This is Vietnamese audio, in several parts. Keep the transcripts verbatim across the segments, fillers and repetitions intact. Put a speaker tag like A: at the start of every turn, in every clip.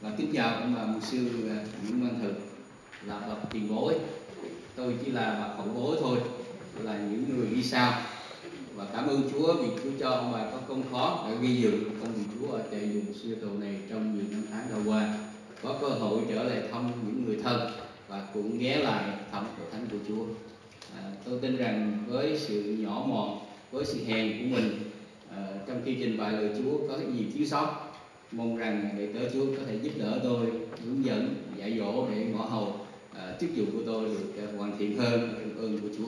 A: Và kính chào ông bà mục sư Nguyễn Văn Thực là bậc tiền bối. Tôi chỉ là bậc hậu bối thôi, là những người đi sau. Và cảm ơn Chúa vì Chúa cho ông bà có công khó để gây dựng công việc Chúa ở trại dùng siêu tụ này trong nhiều năm tháng đầu qua. Có cơ hội trở lại thăm những người thân và cũng ghé lại thăm hội thánh của Chúa. À, tôi tin rằng với sự nhỏ mọn, với sự hèn của mình, à, trong khi trình bày lời Chúa có cái gì thiếu sót, mong rằng đệ tớ Chúa có thể giúp đỡ tôi, hướng dẫn, dạy dỗ để ngõ hầu à, chức vụ của tôi được uh, hoàn thiện hơn trong ơn của Chúa.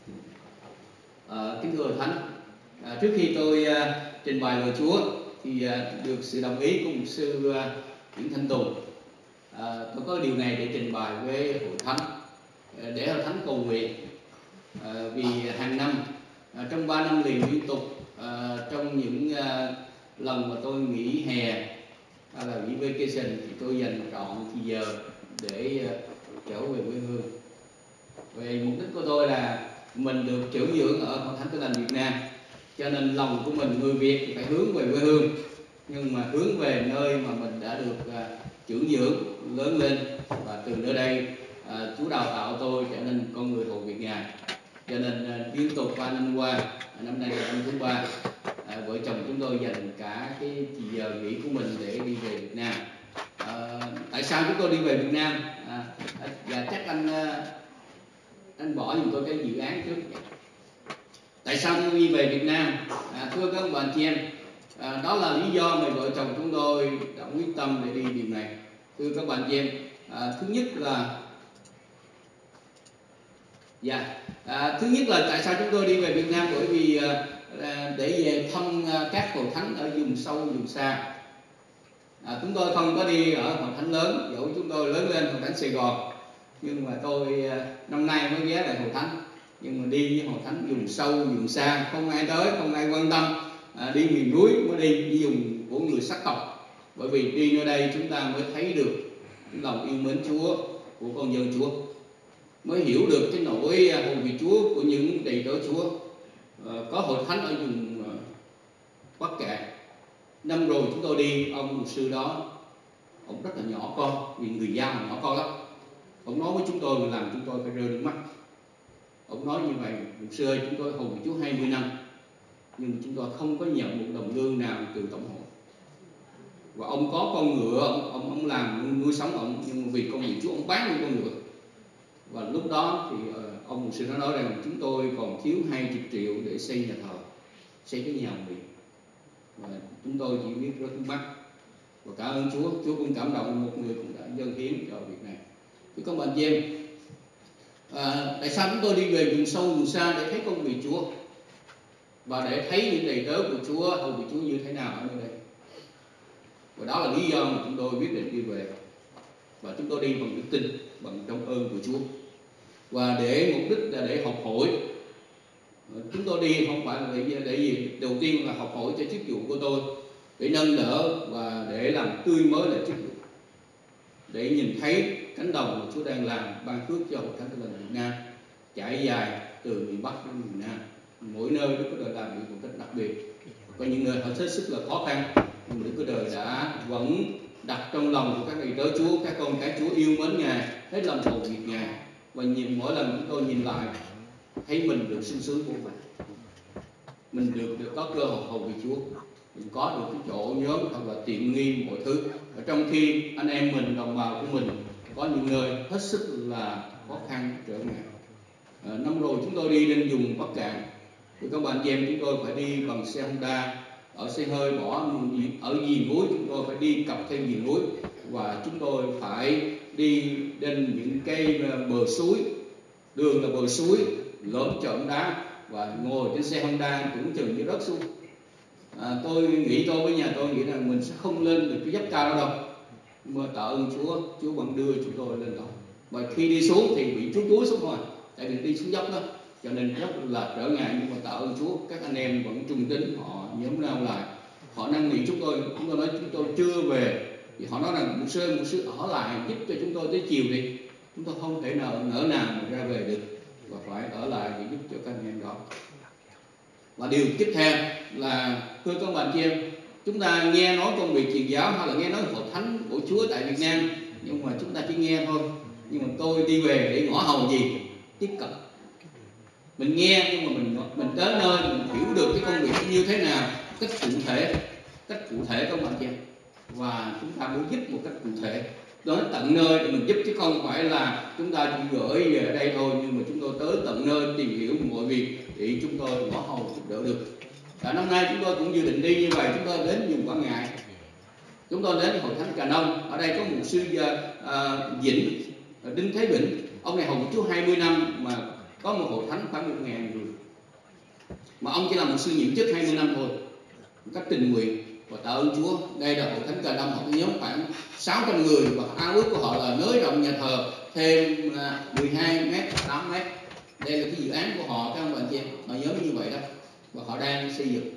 A: À, kính thưa Thánh, à, trước khi tôi uh, trình bày lời Chúa thì uh, được sự đồng ý của mục sư uh, Nguyễn Thanh Tùng. À, tôi có điều này để trình bày với hội thánh, uh, để hội thánh cầu nguyện uh, vì hàng năm uh, trong ba năm liền liên tục, uh, trong những uh, lần mà tôi nghỉ hè hay là nghỉ vacation thì tôi dành trọn thì giờ để uh, trở về quê hương. Về mục đích của tôi là mình được trưởng dưỡng ở hội thánh Tin Lành Việt Nam, cho nên lòng của mình người Việt thì phải hướng về quê hương, nhưng mà hướng về nơi mà mình đã được uh, trưởng dưỡng lớn lên, và từ nơi đây uh, Chúa đào tạo tôi trở nên con người hầu việc Ngài. Cho nên uh, liên tục ba năm qua, uh, năm nay là năm thứ ba, uh, vợ chồng chúng tôi dành cả cái thì giờ nghỉ của mình để đi về Việt Nam. Uh, tại sao chúng tôi đi về Việt Nam? À, và chắc anh uh, anh bỏ giùm tôi cái dự án trước. Tại sao tôi đi về Việt Nam? À, thưa các bạn chị em, à, đó là lý do mà vợ chồng chúng tôi đã quyết tâm để đi điều này. Thưa các bạn chị em, à, thứ nhất là dạ, à, thứ nhất là tại sao chúng tôi đi về Việt Nam? Bởi vì à, để về thăm à, các hội thánh ở vùng sâu vùng xa. À, chúng tôi không có đi ở hội thánh lớn, dẫu chúng tôi lớn lên hội thánh Sài Gòn, nhưng mà tôi à, năm nay mới ghé lại hội thánh. Nhưng mà đi với hội thánh vùng sâu vùng xa, không ai tới, không ai quan tâm, à, đi miền núi mới đi với vùng của người sắc tộc. Bởi vì đi nơi đây chúng ta mới thấy được cái lòng yêu mến Chúa của con dân Chúa, mới hiểu được cái nỗi hầu việc Chúa của những đầy tớ Chúa. À, có hội thánh ở vùng uh, Bắc Cạn. Năm rồi chúng tôi đi, ông mục sư đó, ông rất là nhỏ con, vì người Giao nhỏ con lắm. Ông nói với chúng tôi làm chúng tôi phải rơi nước mắt. Ông nói như vậy: mục sư ơi, chúng tôi hầu việc Chúa hai mươi năm, nhưng chúng tôi không có nhận một đồng lương nào từ tổng hội. Và ông có con ngựa, ông ông, ông làm nuôi sống ông, nhưng vì công việc Chúa ông bán luôn con ngựa. Và lúc đó thì uh, ông mục sư nó nói rằng chúng tôi còn thiếu hai mươi triệu để xây nhà thờ, xây cái nhà nguyện. Và chúng tôi chỉ biết rất nước mắt. Và cảm ơn Chúa, Chúa cũng cảm động một người cũng đã dâng hiến cho việc này. Thưa các bạn chị em, à, tại sao chúng tôi đi về vùng sâu vùng xa? Để thấy công việc Chúa và để thấy những đầy tớ của Chúa hầu việc Chúa như thế nào ở nơi đây. Và đó là lý do mà chúng tôi quyết định đi về. Và chúng tôi đi bằng đức tin, bằng trong ơn của Chúa. Và để mục đích là để học hỏi. Chúng tôi đi không phải là để, để gì? Đầu tiên là học hỏi cho chức vụ của tôi, để nâng đỡ và để làm tươi mới lại chức vụ, để nhìn thấy cánh đồng mà Chúa đang làm, ban phước cho hội thánh Tin Lành Việt Nam trải dài từ miền Bắc đến miền Nam. Mỗi nơi Đức Chúa Trời làm việc một cách đặc biệt. Có những nơi họ hết sức là khó khăn, nhưng Đức Chúa Trời đã vẫn đặt trong lòng của các đầy tớ Chúa, các con cái Chúa yêu mến Ngài, hết lòng hầu việc Ngài. Và nhìn mỗi lần chúng tôi nhìn lại, thấy mình được sung sướng của mình, mình được được có cơ hội hầu việc Chúa, mình có được cái chỗ nhóm thật là tiện nghi mọi thứ. Và trong khi anh em mình, đồng bào của mình có những nơi hết sức là khó khăn trở ngại. À, năm rồi chúng tôi đi lên vùng Bắc Cạn, thì các bạn chị em chúng tôi phải đi bằng xe Honda, ở xe hơi bỏ ở viền núi, chúng tôi phải đi cặp theo viền núi, và chúng tôi phải đi lên những cái bờ suối, đường là bờ suối lớn trộm đá, và ngồi trên xe Honda cũng chừng như rớt xuống. À, tôi nghĩ tôi với nhà tôi nghĩ rằng mình sẽ không lên được cái dốc cao đó đâu, nhưng mà tạ ơn Chúa, Chúa vẫn đưa chúng tôi lên đó. Và khi đi xuống thì bị Chúa túi xuống rồi, tại vì đi xuống dốc đó, cho nên rất là trở ngại. Nhưng mà tạ ơn Chúa, các anh em vẫn trung tín, họ nhóm nhau lại, họ năn nỉ chúng tôi. Chúng tôi nói chúng tôi chưa về, thì họ nói rằng mục sư, mục sư ở lại giúp cho chúng tôi tới chiều đi. Chúng tôi không thể nào nỡ nào mà ra về được, và phải ở lại để giúp cho các anh em đó. Và điều tiếp theo là, thưa các bạn chị em, chúng ta nghe nói công việc truyền giáo hay là nghe nói hội thánh buổi Chúa tại Việt Nam, nhưng mà chúng ta chỉ nghe thôi. Nhưng mà tôi đi về để ngõ hầu gì? Tiếp cận. Mình nghe nhưng mà mình mình tới nơi mình hiểu được cái công việc như thế nào, cách cụ thể, cách cụ thể các bạn chị em. Và chúng ta muốn giúp một cách cụ thể tới tận nơi để mình giúp, chứ không phải là chúng ta chỉ gửi về ở đây thôi, nhưng mà chúng tôi tới tận nơi tìm hiểu mọi việc để chúng tôi ngõ hầu giúp đỡ được. Và năm nay chúng tôi cũng dự định đi như vậy. Chúng tôi đến vùng Quảng Ngãi, chúng tôi đến hội thánh Cà Nông. Ở đây có một sư uh, Vĩnh, Đinh Thế Vĩnh. Ông này hầu Chúa hai mươi năm mà có một hội thánh khoảng một ngàn người, mà ông chỉ là một sư nhiệm chức hai mươi năm thôi, một cách tình nguyện và tạ ơn Chúa. Đây là hội thánh Cà Nông, họ nhóm khoảng sáu trăm người và ao ước của họ là nới rộng nhà thờ thêm mười hai mét, tám mét. Đây là cái dự án của họ các ông bạn chị em, họ nhóm như vậy đó, và họ đang xây dựng.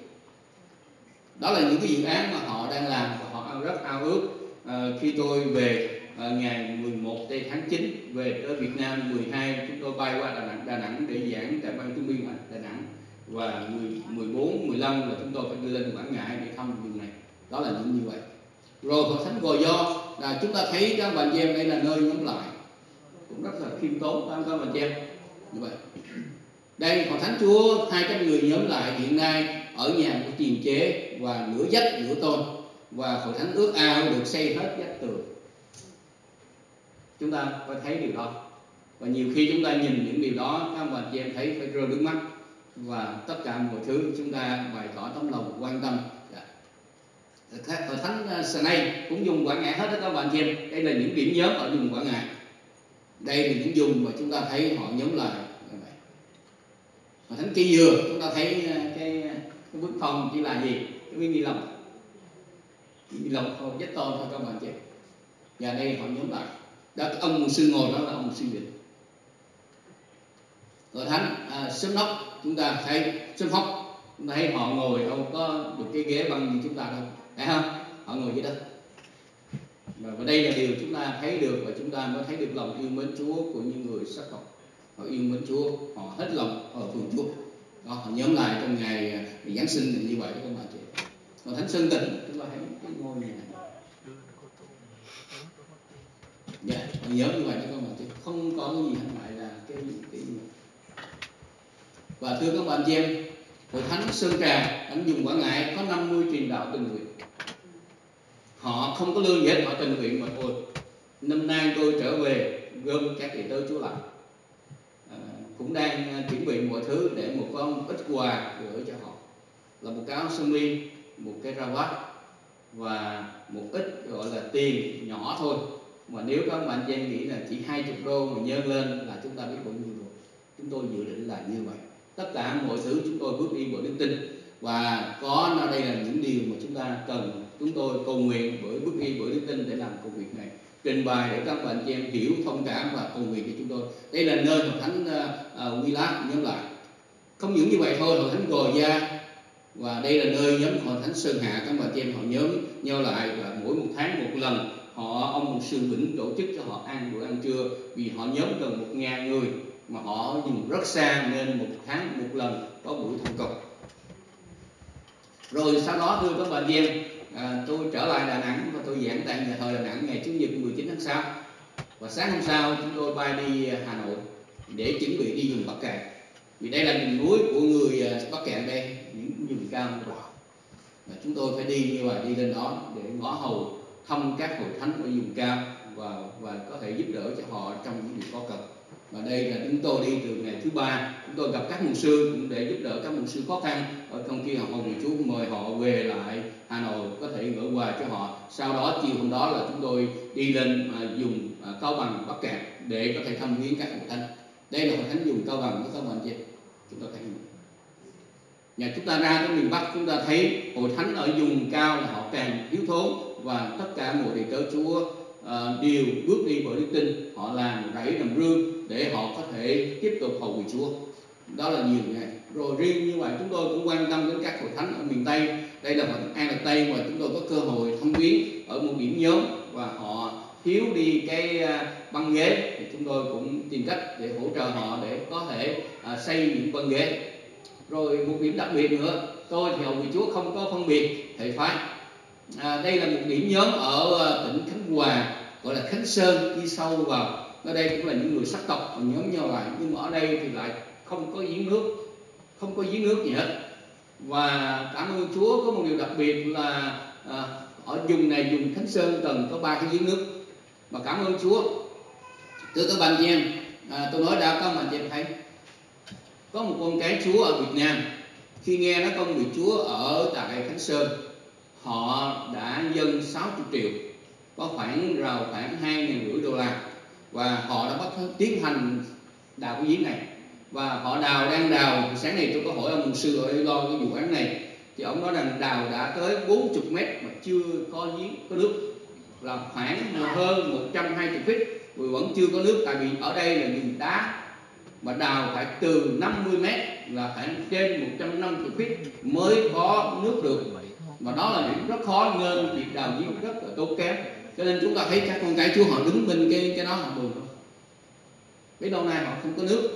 A: Đó là những cái dự án mà họ đang làm và họ rất ao ước. À, khi tôi về à, ngày mười một tây tháng chín về tới Việt Nam, mười hai chúng tôi bay qua Đà Nẵng, Đà Nẵng để giảng tại ban Trung biên Đà Nẵng, và mười bốn, mười lăm là chúng tôi phải đưa lên Quảng Ngãi để thăm vùng này. Đó là những như vậy. Rồi hội thánh Gò Do là chúng ta thấy các bạn chị em, đây là nơi nhóm lại cũng rất là khiêm tốn các bạn chị em. Như vậy đây hội thánh Chúa hai trăm người nhóm lại hiện nay ở nhà của tiền chế và nửa vách nửa tôn, và hội thánh ước ao được xây hết vách tường. Chúng ta phải thấy điều đó, và nhiều khi chúng ta nhìn những điều đó các bạn chị em thấy phải rơi nước mắt, và tất cả mọi thứ chúng ta bày tỏ tấm lòng quan tâm. Hội thánh Sài cũng dùng Quảng Ngãi hết đó các bạn chị em. Đây là những điểm nhóm ở vùng Quảng Ngãi. Đây là những vùng mà chúng ta thấy họ nhóm lại. Hội thánh Cây Dừa chúng ta thấy cái, cái bức phong chỉ là gì? Cái miếng ni lông, ni lông không vách tôn thôi các bạn chị. Và đây họ nhóm lại. Đó, ông mục sư ngồi đó là ông mục sư Vĩnh. Hội thánh à, Sớm Nóc chúng ta thấy Sớm Hóc, chúng ta thấy họ ngồi đâu có được cái ghế băng như chúng ta đâu, phải không? Họ ngồi dưới đất. Và đây là điều chúng ta thấy được, và chúng ta mới thấy được lòng yêu mến Chúa của những người sắc tộc. Họ yêu mến Chúa, họ hết lòng ở phường Chúa. Đó, họ nhóm lại trong ngày Giáng sinh như vậy đó các bạn chị. Còn thánh Sơn Tịnh chúng ta thấy cái ngôi nhà này. Dạ, họ nhóm như vậy đó các bạn chị. Không có cái gì hết, lại là cái cái gì. Và thưa các bạn chị em, hội thánh Sơn Trà ở vùng Quảng Ngãi có năm mươi truyền đạo tình nguyện. Họ không có lương gì hết, họ tình nguyện mà thôi. Năm nay tôi trở về gom các đệ tử Chúa lại, à, cũng đang chuẩn bị mọi thứ để một có một ít quà gửi cho họ, là một cái áo sơ mi, một cái rau vắt và một ít gọi là tiền nhỏ thôi. Mà nếu các bạn chị em nghĩ là chỉ hai mươi đô mà nhân lên là chúng ta biết bao nhiêu rồi. Chúng tôi dự định là như vậy. Tất cả mọi thứ chúng tôi bước đi bởi đức tin, và có ở đây là những điều mà chúng ta cần chúng tôi cầu nguyện bởi bước đi bởi đức tin để làm công việc này, trình bày để các bạn chị em hiểu, thông cảm và cầu nguyện cho chúng tôi. Đây là nơi hội thánh uh, Quy Lát nhóm lại. Không những như vậy thôi, hội thánh Gò Gia, và đây là nơi nhóm hội thánh Sơn Hạ, các bạn chị em họ nhóm nhau lại, và mỗi một tháng một lần họ ông mục sư Vĩnh tổ chức cho họ ăn bữa ăn trưa, vì họ nhóm gần một ngàn người mà họ dùng rất xa, nên một tháng một lần có buổi thụ cầu. Rồi sau đó thưa các bạn chị em, à, tôi trở lại Đà Nẵng và tôi giảng tại nhà thờ Đà Nẵng ngày Chủ nhật mười chín tháng sáu, và sáng hôm sau chúng tôi bay đi Hà Nội để chuẩn bị đi vùng Bắc Cạn, vì đây là miền núi của người Bắc Cạn, đây những vùng cao như vậy. Và chúng tôi phải đi như vậy, đi lên đó để ngõ hầu thăm các hội thánh ở vùng cao, và và có thể giúp đỡ cho họ trong những điều có cần. Và đây là chúng tôi đi từ ngày thứ ba, chúng tôi gặp các mục sư cũng để giúp đỡ các mục sư khó khăn ở trong khi họ hầu Chúa, mời họ về lại Hà Nội có thể gửi quà cho họ. Sau đó chiều hôm đó là chúng tôi đi lên à, dùng à, Cao Bằng, Bắc Cạn để có thể thăm viếng các hội thánh. Đây là hội thánh dùng Cao Bằng của các bạn chị. Chúng ta thấy nhà chúng ta ra tới miền Bắc, chúng ta thấy hội thánh ở vùng cao là họ càng thiếu thốn, và tất cả mọi đệ tử Chúa uh, đều bước đi bởi đức tin. Họ làm rẫy làm rương để họ có thể tiếp tục hầu vị Chúa. Đó là nhiều ngày. Rồi riêng như vậy chúng tôi cũng quan tâm đến các hội thánh ở miền Tây. Đây là hội thánh An Lạc Tây, và chúng tôi có cơ hội thăm viếng ở một điểm nhóm, và họ thiếu đi cái băng ghế thì chúng tôi cũng tìm cách để hỗ trợ họ để có thể uh, xây những băng ghế. Rồi một điểm đặc biệt nữa, tôi thì hầu vị Chúa không có phân biệt thể phái. À, đây là một điểm nhóm ở tỉnh Khánh Hòa, Thánh Sơn đi sâu vào. Ở đây cũng là những người sắc tộc và nhóm nhau lại, nhưng mà ở đây thì lại không có giếng nước, không có giếng nước gì hết. Và cảm ơn Chúa, có một điều đặc biệt là à, ở vùng này, vùng Thánh Sơn cần có ba cái giếng nước. Và cảm ơn Chúa. Thưa các bạn chị em, à, tôi nói đã các bạn chị em thấy có một con cái Chúa ở Việt Nam, khi nghe nói công việc Chúa ở tại Thánh Sơn, họ đã dâng sáu mươi triệu, có khoảng rào khoảng hai ngàn rưỡi đô la, và họ đã bắt tiến hành đào cái giếng này. Và họ đào, đang đào. Sáng nay tôi có hỏi ông mục sư ở lo cái vụ án này, thì ông nói rằng đào đã tới bốn mươi mét mà chưa có giếng có nước, là khoảng hơn một trăm hai mươi feet rồi vẫn chưa có nước. Tại vì ở đây là vùng đá, mà đào phải từ năm mươi mét là phải trên một trăm năm mươi feet mới có nước được. Và đó là điểm rất khó, nên việc đào giếng rất là tốn kém. Cho nên chúng ta thấy các con cái Chúa họ đứng bên cái cái đó họ buồn không? Mấy lâu nay họ không có nước.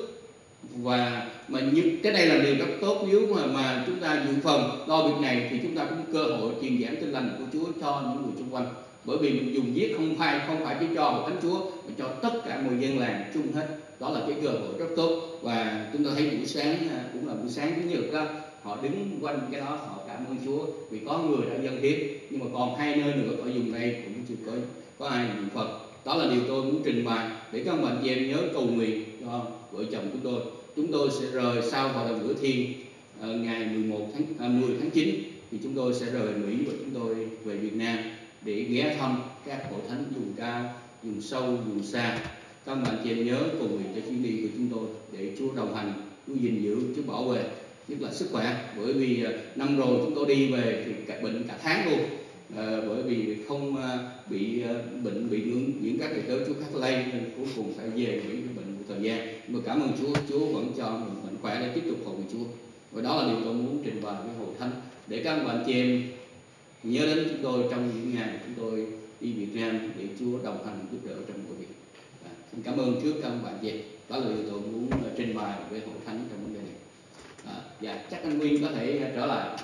A: Và mà như cái đây là điều rất tốt, nếu mà, mà chúng ta dự phần lo việc này thì chúng ta có cơ hội truyền giảng tin lành của Chúa cho những người xung quanh. Bởi vì mình dùng viết không phải không phải chỉ cho một Thánh Chúa, mà cho tất cả người dân làng chung hết. Đó là cái cơ hội rất tốt. Và chúng ta thấy buổi sáng cũng là buổi sáng Chủ nhật đó, họ đứng quanh cái đó, họ cảm ơn Chúa vì có người đã dâng hiến. Nhưng mà còn hai nơi nữa ở vùng đây cũng chưa có có ai dự phần. Đó là điều tôi muốn trình bày để các bạn chị em nhớ cầu nguyện cho vợ chồng chúng tôi. Chúng tôi sẽ rời sau hội đồng bữa thiên uh, ngày mười một tháng à, mười tháng chín, thì chúng tôi sẽ rời Mỹ và chúng tôi về Việt Nam để ghé thăm các hội thánh vùng cao, vùng sâu, vùng xa. Các bạn chị em nhớ cầu nguyện cho chuyến đi của chúng tôi để Chúa đồng hành, Chúa gìn giữ, Chúa bảo vệ, nhất là sức khỏe. Bởi vì uh, năm rồi chúng tôi đi về thì cả bệnh cả tháng luôn. À, bởi vì không à, bị à, bệnh bị những, những các thầy tớ Chúa khác lây, nên cuối cùng phải về với cái bệnh một thời gian. Nhưng mà cảm ơn Chúa, Chúa vẫn cho mình mạnh khỏe để tiếp tục hầu việc Chúa. Và đó là điều tôi muốn trình bày với hội thánh để các bạn chị em nhớ đến chúng tôi trong những ngày chúng tôi đi Việt Nam, để Chúa đồng hành giúp đỡ trong mọi việc. À, xin cảm ơn trước các bạn chị em. Đó là điều tôi muốn uh, trình bày với hội thánh trong vấn đề này. À, dạ, chắc anh Nguyên có thể uh, trở lại.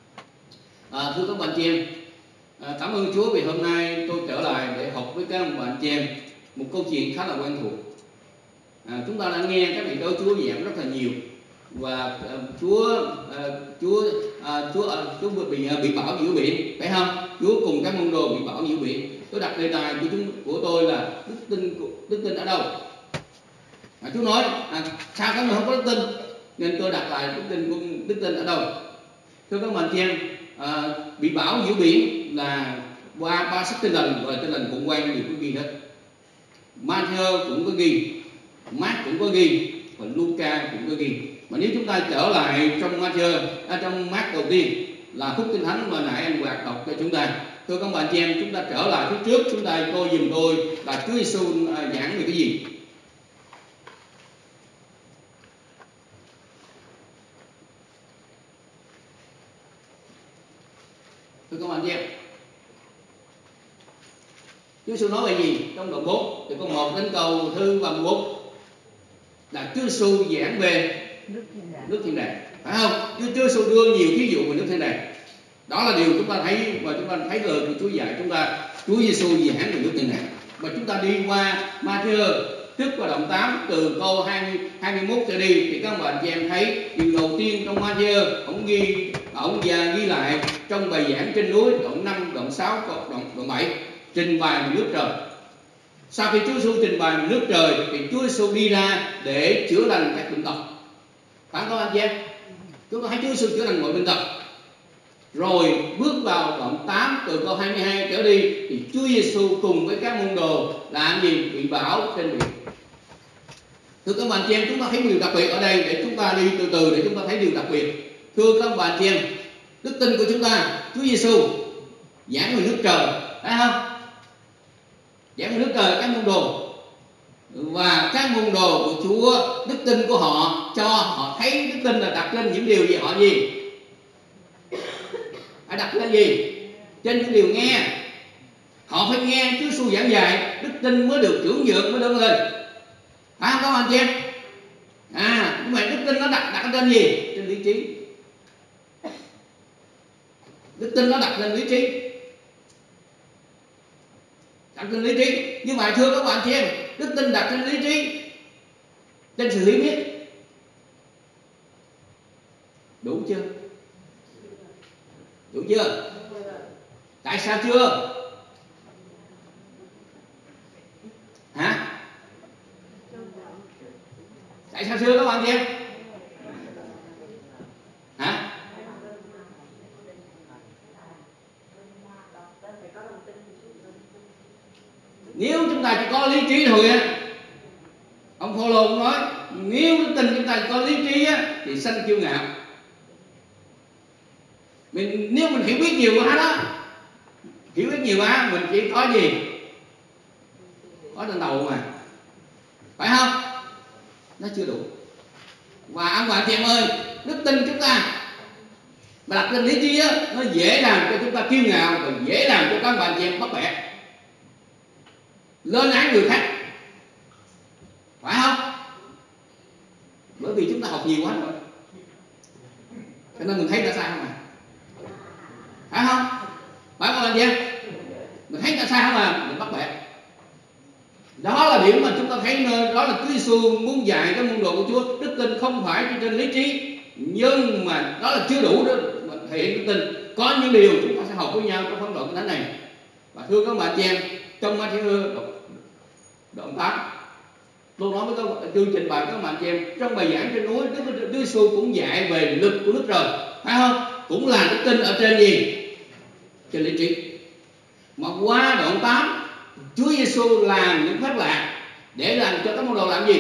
A: À, thưa các bạn chị em, À, cảm ơn Chúa vì hôm nay tôi trở lại để học với các bạn chị em một câu chuyện khá là quen thuộc. À, chúng ta đã nghe các vị tớ Chúa giảng rất là nhiều, và uh, Chúa uh, Chúa uh, Chúa uh, Chúa bị uh, bị bão giữa biển, phải không? Chúa cùng các môn đồ bị bão giữa biển. Tôi đặt đề tài của chúng của tôi là đức tin đức tin ở đâu? À, Chúa nói à, sao các người không có đức tin, nên tôi đặt lại đức tin của đức tin ở đâu? Thưa các bạn chị em, à, bị bão giữa biển là qua ba sách tin lành và tin lành khủng quan đều có ghi hết. Matthew cũng có ghi, Mark cũng có ghi, và Luca cũng có ghi. Mà nếu chúng ta trở lại trong Matthew, à, trong Mark đầu tiên là phúc tin thánh mà nãy anh Hoạt đọc cho chúng ta. Thưa các bạn chị em, chúng ta trở lại phía trước, chúng ta coi dùm tôi là Chúa Giêsu à, giảng về cái gì? Thưa các bạn chị em, Chúa Giêsu nói về gì? Trong đoạn bốn thì có một đến câu thứ ba mươi bốn là Chúa Giêsu giảng về nước thiên đàng, phải không? Chúa Giêsu đưa nhiều ví dụ về nước thiên đàng. Đó là điều chúng ta thấy, và chúng ta thấy lời của Chúa dạy chúng ta. Chúa Giêsu giảng về nước thiên đàng, và chúng ta đi qua Matthew trước qua đoạn tám từ câu hai mươi, hai mươi mốt trở đi, thì các bạn chị em thấy điều đầu tiên trong Matthew ông ghi ông và ghi lại trong bài giảng trên núi đoạn năm, đoạn sáu, đoạn, đoạn bảy trình bày về nước trời. Sau khi Chúa Giêsu trình bày về nước trời thì Chúa Giêsu đi ra để chữa lành các bệnh tật, phải không anh chị em? Chúng ta thấy Chúa Giêsu chữa lành mọi bệnh tật. Rồi bước vào đoạn tám từ câu hai mươi hai trở đi thì Chúa Giêsu cùng với các môn đồ làm gì? Bị bão trên biển. Thưa các bạn chị em, chúng ta thấy điều đặc biệt ở đây, để chúng ta đi từ từ để chúng ta thấy điều đặc biệt. Thưa các bạn chị em, đức tin của chúng ta, Chúa Giêsu giảng về nước trời, phải không? Giảng về nước trời các môn đồ, và các môn đồ của Chúa, đức tin của họ cho họ thấy đức tin là đặt lên những điều gì? Họ gì? Phải đặt lên gì? Trên những điều nghe. Họ phải nghe Chúa Giêsu giảng dạy, đức tin mới được trưởng dưỡng, mới đứng lên, phải không các bạn chị em? À, nhưng mà đức tin nó đặt đặt trên gì? Trên lý trí. Đức tin nó đặt lên lý trí. đặt trên lý trí. Nhưng mà thưa các bạn chị em, đức tin đặt trên lý trí, trên sự hiểu biết, đủ chưa? Đủ chưa? Tại sao chưa? Hả? Tại sao chưa các bạn chị em? Hả? Nếu chúng ta chỉ có lý trí thôi á, ông Phaolô cũng nói nếu đức tin chúng ta chỉ có lý trí á thì sanh kiêu ngạo. Mình nếu mình hiểu biết nhiều quá đó, hiểu biết nhiều quá, mình chỉ có gì? Có trên đầu mà, phải không? Nó chưa đủ. Và ông bà chị em ơi, đức tin chúng ta mà đặt trên lý trí á, nó dễ làm cho chúng ta kiêu ngạo và dễ làm cho các bạn chị em bắt bẻ, lên án người khác, phải không? Bởi vì chúng ta học nhiều quá rồi, cho nên mình thấy đã sai không à? Phải không? Phải không anh chị em? Mình thấy đã sai không à? Mình bắt bẻ. Đó là điểm mà chúng ta thấy nơi đó là Chúa Giêsu muốn dạy cái môn đồ của Chúa. Đức tin không phải chỉ trên lý trí, nhưng mà đó là chưa đủ đó thể hiện đức tin. Có những điều chúng ta sẽ học với nhau trong phân đoạn kinh thánh này. Và thưa các bạn chị em, trong Matthew đoạn tám, tôi nói với các chương trình bài các bạn chị em, trong bài giảng trên núi, Đức Chúa Giêsu cũng dạy về lực của Đức Trời, phải không? Cũng là đức tin ở trên gì? Trên lý trí. Mà qua đoạn tám, Chúa Giêsu làm những phép lạ để làm cho các môn đồ làm gì?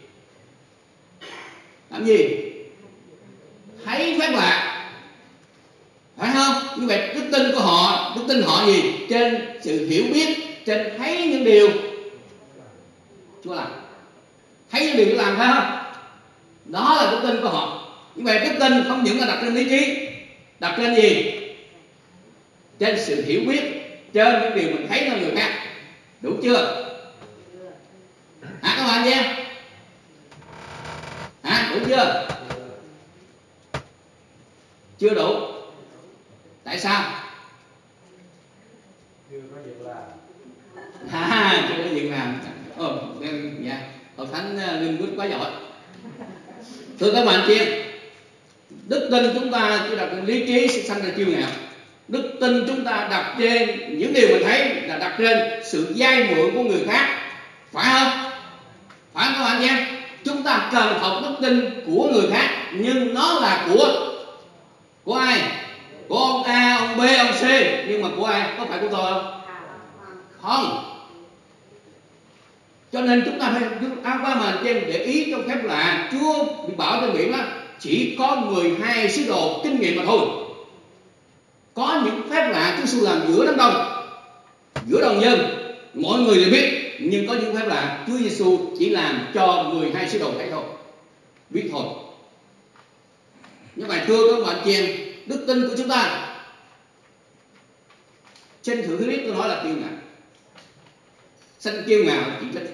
A: Làm gì? Thấy phép lạ, phải không? Như vậy đức tin của họ, đức tin họ gì? Trên sự hiểu biết, trên thấy những điều Chúa làm, thấy những điều Chúa làm, phải không? Đó là đức tin của họ. Như vậy đức tin không những là đặt trên lý trí, đặt trên gì? Trên sự hiểu biết, trên những điều mình thấy nơi người khác. Đủ chưa? Hả các bạn nha? Hả? Đủ chưa? Chưa đủ. Tại sao?
B: Chưa có việc làm.
A: À, chưa có việc làm. Ồ, dạ, Hội Thánh Linh Quýt quá giỏi. Thưa các bạn chị em, đức tin chúng ta chỉ đặt trên lý trí sẽ sanh ra kiêu ngạo. Đức tin chúng ta đặt trên những điều mình thấy là đặt trên sự vay mượn của người khác, phải không? Phải không các bạn nha? Chúng ta cần học đức tin của người khác, nhưng nó là của của ai? Của ông A, ông B, ông C, nhưng mà của ai? Có phải của tôi không? Không. Cho nên chúng ta phải áo qua mà em để ý trong phép lạ, Chúa bị bảo trên biển đó chỉ có mười hai sứ đồ kinh nghiệm mà thôi. Có những phép lạ Chúa Giêsu làm giữa đám đông, giữa đoàn dân, mọi người đều biết, nhưng có những phép lạ Chúa Giêsu chỉ làm cho mười hai sứ đồ thấy thôi, biết thôi. Như vậy thưa các bạn chị em, đức tin của chúng ta trên thử biết tôi nói là kiêu ngạo, sanh kiêu ngạo chỉ trích.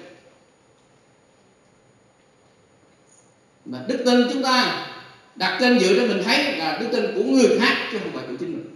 A: Mà đức tin chúng ta đặt trên dựa trên mình thấy là đức tin của người khác chứ không phải của chính mình.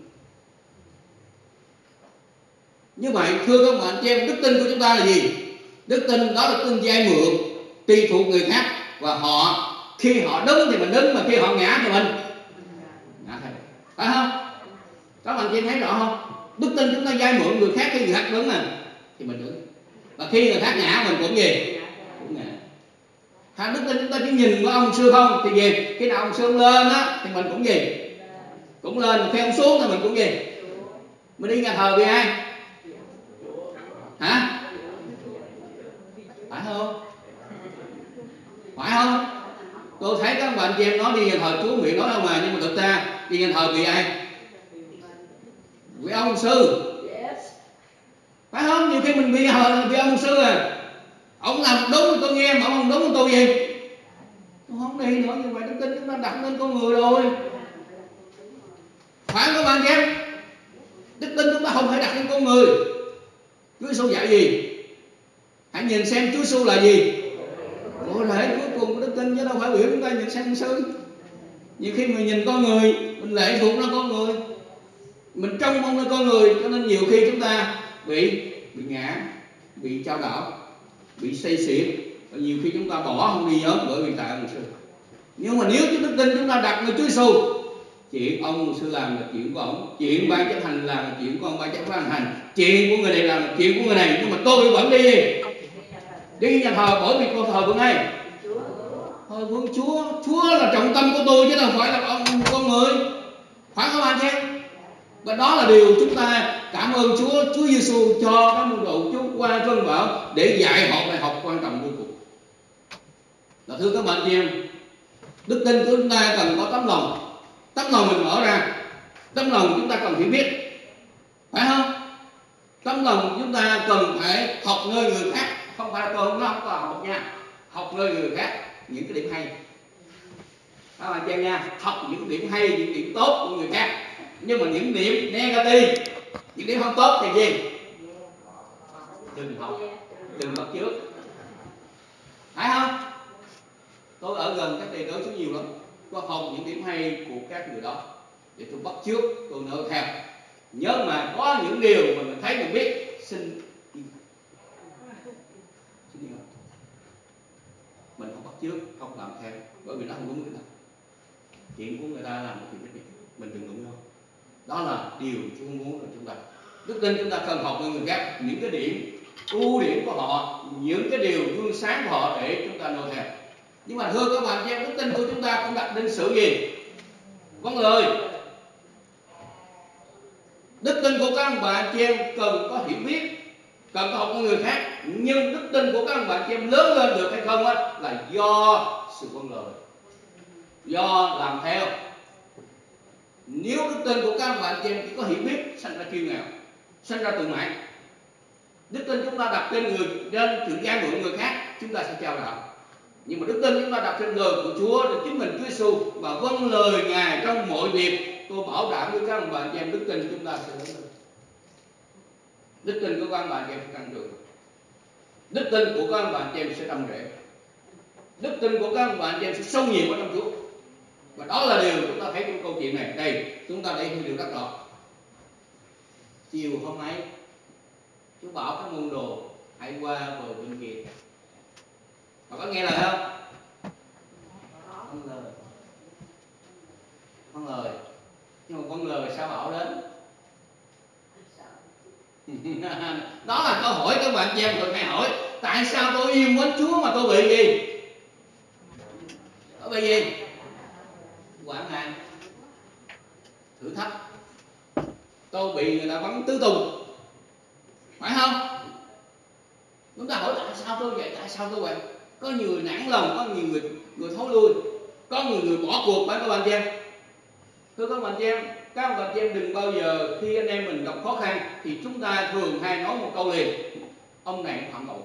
A: Như vậy thưa các bạn chị em, đức tin của chúng ta là gì? Đức tin đó là đức tin vay mượn, tùy thuộc người khác, và họ khi họ đứng thì mình đứng, mà khi họ ngã thì mình ngã theo, phải không? Các bạn chị em thấy rõ không? Đức tin chúng ta vay mượn người khác, khi người khác đứng mà thì mình đứng, và khi người khác ngã mình cũng gì? Cũng ngã. Hà, đức tin chúng ta chỉ nhìn vào ông xưa không thì gì? Khi nào ông xưa lên á thì mình cũng gì? Cũng lên. Khi ông xuống thì mình cũng gì? Mình đi nhà thờ vì ai? Hả? Phải không? Phải không? Tôi thấy các bạn chị em nói đi nhà thờ Chúa miệng nói đâu mà, nhưng mà thực ra đi nhà thờ vì ai? Vì ông sư. Phải không? Nhiều khi mình bị hờ vì ông sư à. Ông làm đúng tôi nghe, mà ông không đúng tôi gì? Tôi không đi nữa. Như vậy đức tin chúng ta đặt lên con người rồi. Phải không các bạn chị em? Đức tin chúng ta không thể đặt lên con người. Chúa Giêsu dạy gì? Hãy nhìn xem Chúa Giêsu là gì? Bộ lễ cuối cùng của đức tin, chứ đâu phải biểu chúng ta nhìn sang sư. Nhiều khi mình nhìn con người, mình lệ thuộc nó con người, mình trông mong lên con người, cho nên nhiều khi chúng ta bị bị ngã, bị trao đảo, bị say xỉn, và nhiều khi chúng ta bỏ không đi nhóm bởi vì tại ông sư. Nhưng mà nếu chúng đức tin chúng ta đặt người Chúa Giêsu, chuyện ông mục sư làm là chuyện của ông, chuyện ban chấp hành làm là chuyện của ông ban chấp hành, chuyện của người này làm là chuyện của người này, nhưng mà tôi vẫn đi đi nhà thờ bởi vì con thờ vượng ai? Thờ vượng Chúa. Chúa là trọng tâm của tôi chứ không phải là ông con người, phải không anh em? Và đó là điều chúng ta cảm ơn Chúa, Chúa Giêsu cho các môn đồ Chúa qua cơn bão để dạy họ bài học quan trọng vô cùng. Là thưa các bạn chị em, đức tin của chúng ta cần có tấm lòng, tấm lòng mình mở ra, tấm lòng chúng ta cần hiểu biết, phải không? Tấm lòng chúng ta cần phải học nơi người khác, không phải là tôi không có học nha, học nơi người khác những cái điểm hay, các bạn chị em nha, học những điểm hay, những điểm tốt của người khác. Nhưng mà những điểm negative, những điểm không tốt thì gì? Đừng học, đừng bắt chước, phải không? Tôi ở gần các thầy đối số nhiều lắm, có học những điểm hay của các người đó để tôi bắt chước, tôi nợ theo. Nhớ mà có những điều mà mình thấy mình biết, xin mình không bắt chước, không làm theo, bởi vì nó không đúng cái nào. Chuyện của người ta làm một chuyện nhất định, mình đừng đụng đâu. Đó là điều Chúa muốn của chúng ta. Đức tin chúng ta cần học với người khác những cái điểm ưu điểm của họ, những cái điều gương sáng của họ để chúng ta noi theo. Nhưng mà thưa các bạn chị em, đức tin của chúng ta cũng đặt đến sự gì? Vâng lời. Đức tin của các ông bạn chị em cần có hiểu biết, cần có học với người khác, nhưng đức tin của các ông bạn chị em lớn lên được hay không á là do sự vâng lời, do làm theo. Nếu đức tin của các ông bạn chị em chỉ có hiểu biết, sanh ra kiêu ngạo, sanh ra tự mãn. Đức tin chúng ta đặt trên người, trên sự gian ngưỡng người khác, chúng ta sẽ trao đảo. Nhưng mà đức tin chúng ta đặt trên lời của Chúa, để chính mình Chúa Giêsu và vâng lời Ngài trong mọi việc, tôi bảo đảm với các ông bạn chị em, đức tin chúng ta sẽ lớn lên. Đức tin của các ông bạn chị em sẽ tăng trưởng, đức tin của các ông bạn chị em sẽ đâm rễ, đức tin của các ông bạn chị em sẽ sâu nhiều ở trong Chúa. Và đó là điều chúng ta thấy trong câu chuyện này. Đây, chúng ta thấy điều rất rõ. Chiều hôm nay, Chúa bảo các môn đồ hãy qua bờ bên kia. Họ có nghe lời không? Không lời. Không lời. Nhưng mà con lời sao bảo đến? Đó là câu hỏi các bạn chị em thường hay hỏi. Tại sao tôi yêu mến Chúa mà tôi bị gì? Tôi bị gì? Hoạn nạn, thử thách, tôi bị người ta bắn tứ tung, phải không? Chúng ta hỏi tại sao tôi vậy, tại sao tôi vậy? Có nhiều người nản lòng, có nhiều người người thối lui, có nhiều người bỏ cuộc, phải các bạn chị em? Thưa các bạn chị em, các bạn chị em đừng bao giờ khi anh em mình gặp khó khăn thì chúng ta thường hay nói một câu liền: ông này phạm tội,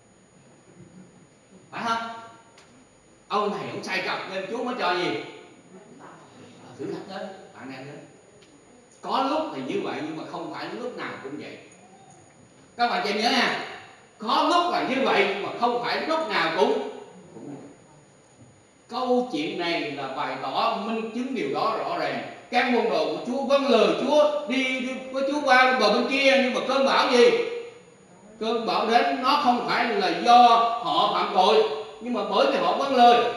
A: phải không? Ông này ông sai cặp nên Chúa mới cho gì? Thử thách đến, bạn em đến. Có lúc thì như vậy nhưng mà không phải lúc nào cũng vậy. Các bạn chị nhớ nha, có lúc là như vậy nhưng mà không phải lúc nào cũng, cũng câu chuyện này là bày tỏ minh chứng điều đó rõ ràng. Các môn đồ của Chúa vâng lời Chúa, đi, đi với Chúa qua bờ bên kia, nhưng mà cơn bão gì? Cơn bão đến nó không phải là do họ phạm tội, nhưng mà bởi vì họ vâng lời.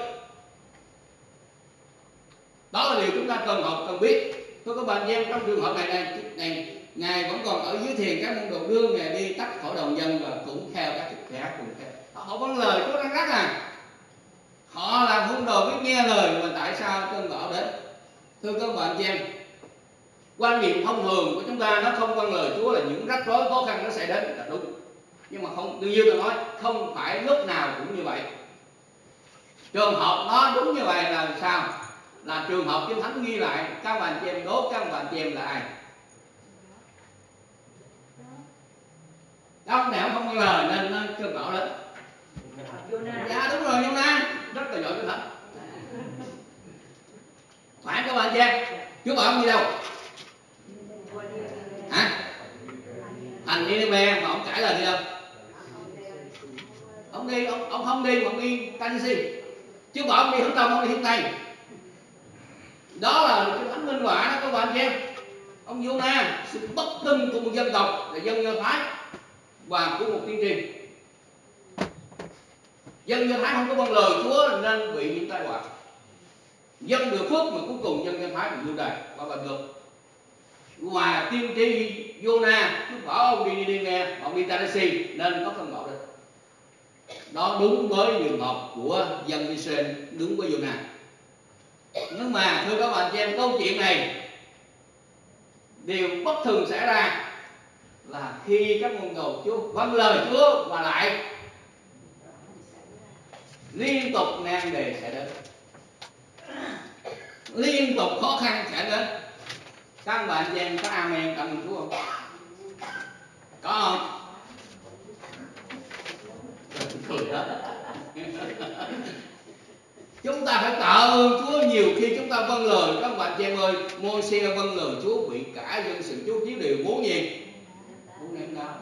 A: Đó là điều chúng ta cần học, cần biết. Thưa các bạn em, trong trường hợp này này, này Ngài vẫn còn ở dưới thiền, các môn đồ đưa Ngài đi tách khỏi đồng dân và cũng theo các thực thể cùng theo. Họ vâng lời Chúa răng rắc à. Họ là môn đồ biết nghe lời, mà tại sao cơn bão đến? Thưa các bạn em, quan niệm thông thường của chúng ta nó không vâng lời Chúa là những rắc rối khó khăn nó sẽ đến là đúng. Nhưng mà không, như tôi nói, không phải lúc nào cũng như vậy. Trường hợp nó đúng như vậy là sao? Là trường hợp Kinh Thánh ghi lại. Các bạn chị em đố các bạn chị em là ai? Ông này không có lời nên nó cơn bão đến. Dạ đúng rồi, Jonah rất là giỏi Kinh Thánh. Phải các bạn chị em? Chúa bảo ông đi đâu? Hả? Thành Nineveh mà ông cãi lời đi đâu? Ông đi, ông, ông không đi mà ông đi Tennessee. Chúa bảo ông đi hướng Đông, ông đi hướng Tây. Đó là cái thánh minh họa đó các bạn chị em. Ông Jonah, sự bất tin của một dân tộc là dân Do Thái. và của một tiên tri. Dân Do Thái không có vâng lời Chúa nên bị những tai họa. Dân được phước mà cuối cùng dân Do Thái bị lưu đày và bật ngược. Và tiên tri Jonah lúc bảo ông đi đi nghe, ông đi Taresi nên có cơn bão đến. Đó đúng với trường hợp của dân Israel, đúng với Jonah. Nhưng mà thưa các bạn chị em, câu chuyện này điều bất thường xảy ra là khi các môn đồ Chúa vâng lời Chúa và lại liên tục nan đề sẽ đến, liên tục khó khăn sẽ đến. Các bạn chị em có amen cảm ơn Chúa không? Có không? Cười đó. Chúng ta phải tạ ơn Chúa nhiều khi chúng ta vâng lời. Các bạn chị em ơi, Môi-se vâng lời Chúa bị cả dân sự Chúa chiếu điều muốn gì? Muốn ném đá.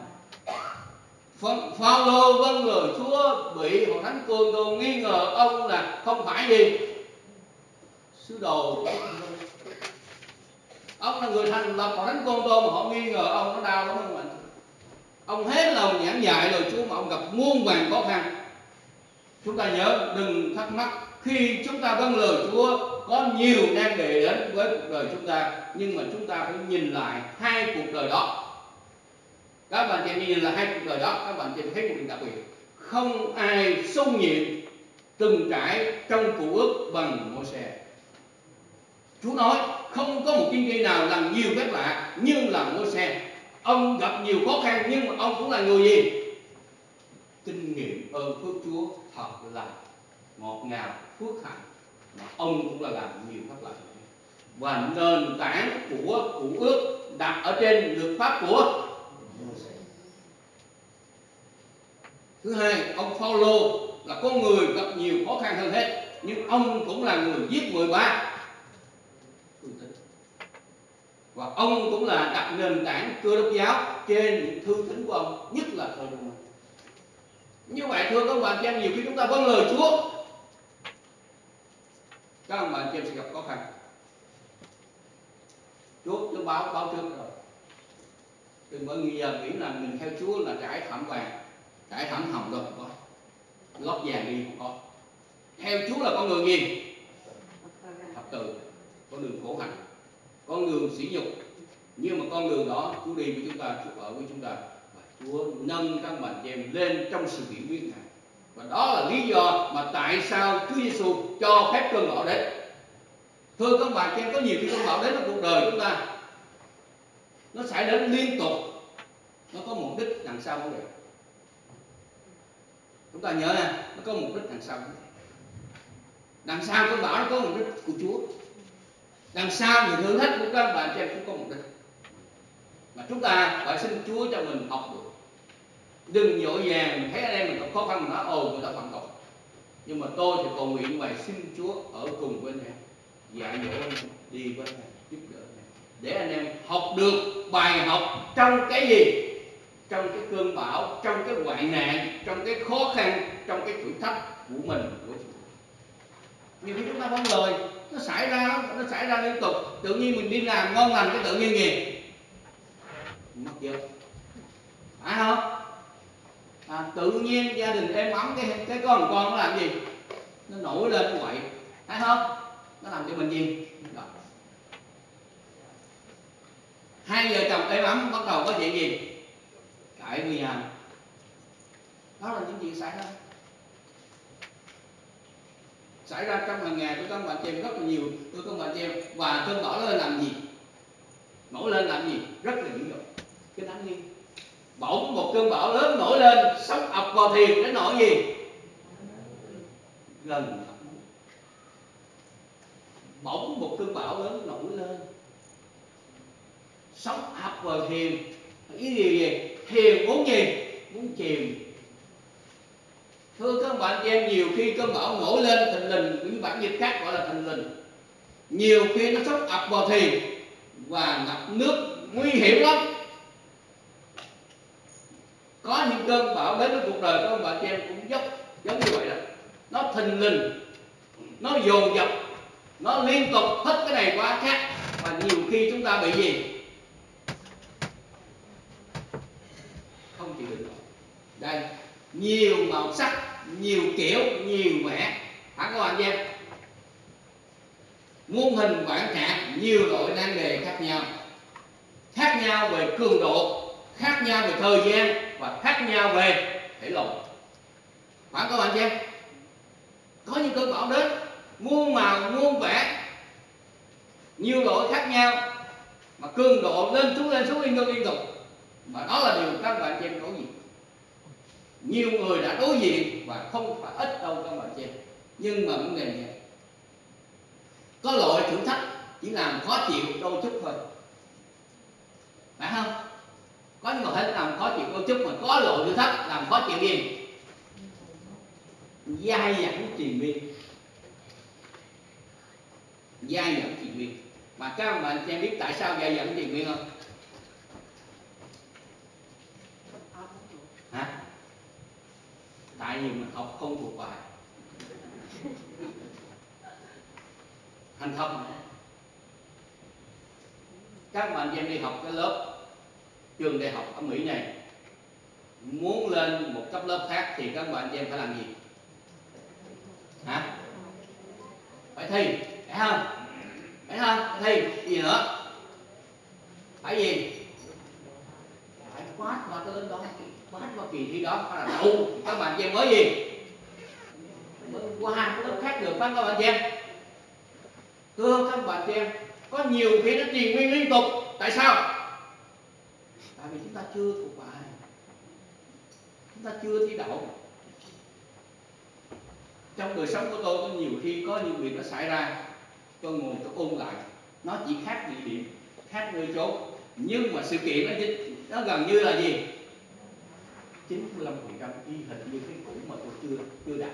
A: Phao-lô vâng lời Chúa bị hội thánh Côn Đồ nghi ngờ ông là không phải gì? Sứ đồ. Ông là người thành lập hội thánh Côn Đồ mà họ nghi ngờ ông, nó đau lắm không ạ? Ông hết lòng giảng dạy lời Chúa mà ông gặp muôn vàn khó khăn. Chúng ta nhớ đừng thắc mắc khi chúng ta vâng lời Chúa có nhiều nan đề đến với cuộc đời chúng ta, nhưng mà chúng ta phải nhìn lại hai cuộc đời đó. Các bạn chị nhìn là hai cuộc đời đó, các bạn chị thấy một điều đặc biệt. Không ai sung nhiệm từng trải trong Cựu Ước bằng Môi-se. Chúa nói không có một tiên tri nào làm nhiều phép lạ nhưng là Môi-se. Ông gặp nhiều khó khăn nhưng mà ông cũng là người gì? Kinh nghiệm ơn phước Chúa thật là ngọt ngào, phước hạnh. Mà ông cũng là làm nhiều phép lạ. Và nền tảng của Cựu Ước đặt ở trên luật pháp của Môi-se. Thứ hai, ông Phao-lô là con người gặp nhiều khó khăn hơn hết, nhưng ông cũng là người viết mười ba thư tín. Và ông cũng là đặt nền tảng Cơ Đốc giáo trên những thư tín của ông, nhất là thời Roman. Như vậy thưa các bạn chị em, nhiều khi chúng ta vâng lời Chúa, các bạn chị em sẽ gặp khó khăn. Chúa Chúa báo báo trước rồi. Đừng bởi vì giờ nghĩ là mình theo Chúa là trải thảm vàng, trải thảm hồng đâu, không có. Lót vàng đi không có. Theo Chúa là con đường gì? Thập tự, con đường khổ hạnh, con đường sỉ nhục. Nhưng mà con đường đó Chúa đi với chúng ta, Chúa ở với chúng ta, và Chúa nâng các bạn chị em lên trong sự hiểu biết này. Và đó là lý do mà tại sao Chúa Giêsu cho phép cơn bão đến. Thưa các bạn chị em, có nhiều khi cơn bão đến trong cuộc đời chúng ta, nó xảy đến liên tục, nó có mục đích đằng sau vấn đề. Chúng ta nhớ nè, nó có mục đích đằng sau. Đằng sau cơn bão nó có mục đích của Chúa. Đằng sau những thử thách của các bạn chị em cũng có mục đích. Mà chúng ta phải xin Chúa cho mình học được. Đừng vội vàng thấy anh em mình gặp khó khăn mà nói ồ người ta phạm tội. Nhưng mà tôi thì cầu nguyện vậy, xin Chúa ở cùng với anh em, dạy dỗ anh em, đi với anh em, giúp đỡ anh em, để anh em học được bài học trong cái gì? Trong cái cơn bão, trong cái hoạn nạn, trong cái khó khăn, trong cái thử thách của mình, của chúng ta. Nhiều khi chúng ta vâng lời, nó xảy ra, nó xảy ra liên tục. Tự nhiên mình đi làm ngon lành cái tự nhiên gì? Mất việc, phải không? À, tự nhiên gia đình êm ấm, cái cái con con nó làm gì? Nó nổi lên như vậy, phải không? Nó làm cho mình gì? Đó. Hai vợ chồng êm ấm bắt đầu có chuyện gì? Cãi với nhau. Đó là những chuyện xảy ra. Xảy ra trong hàng ngày của các bạn chị em rất là nhiều, của các bạn chị em. Và cơn bão lên làm gì? Nổi lên làm gì? Rất là dữ dội. Cái đáng nghi. Bỗng một cơn bão lớn nổi lên, sóng ập vào thuyền đến nỗi gì? Gần. Bỗng một cơn bão lớn nổi lên, sóng ập vào thuyền. Ý gì vậy? Thuyền muốn gì? Muốn chìm. Thưa các bạn chị em, nhiều khi cơn bão nổi lên thình lình, những bản dịch khác gọi là thình lình. Nhiều khi nó sóng ập vào thuyền và ngập nước nguy hiểm lắm. Có những cơn bão đến với cuộc đời các bạn chị em cũng dốc giống như vậy đó. Nó thình lình, nó dồn dập, nó liên tục hết cái này qua khác. Và nhiều khi chúng ta bị gì? Không không chịu đựng nổi. Đây, nhiều màu sắc, nhiều kiểu, nhiều vẻ, hả các bạn chị em? Muôn hình vạn trạng, nhiều loại nan đề khác nhau, khác nhau về cường độ, khác nhau về thời gian và khác nhau về thể loại. Phải các bạn chị em? Có những cơn bão đến muôn màu muôn vẻ, nhiều loại khác nhau, mà cường độ lên xuống lên xuống liên tục liên tục, và đó là điều các bạn chị em đối diện. Nhiều người đã đối diện và không phải ít đâu các bạn chị em. Nhưng mà vấn đề này, có loại thử thách chỉ làm khó chịu đôi chút thôi, phải không? Có những loại làm khó chịu đôi chút, mà có loại thử thách làm khó chịu gì? Dai dẳng triền miên, dai dẳng triền miên. Mà các bạn chị em biết tại sao dai dẳng triền miên không? Hả? Tại vì mình học không thuộc bài, thành không. Các bạn em đi học cái lớp trường đại học ở Mỹ này, muốn lên một cấp lớp khác thì các bạn em phải làm gì? Hả? Phải thi, phải không? Phải không? Phải thi, gì nữa? Phải gì? Phải quát qua cái lên đó, quát qua kỳ thi đó, phải là đậu. Các bạn em mới gì? Mới qua cái lớp khác được, phải các bạn em? Thưa các bạn em, có nhiều khi nó triền miên liên tục. Tại sao? Tại vì chúng ta chưa thuộc bài, chúng ta chưa thi đậu. Trong đời sống của tôi có nhiều khi có những việc nó xảy ra, tôi ngồi tôi ôn lại, nó chỉ khác địa điểm, khác nơi chốn, nhưng mà sự kiện nó nó gần như là gì? chín mươi lăm phần trăm y hệt như cái cũ mà tôi chưa chưa đạt.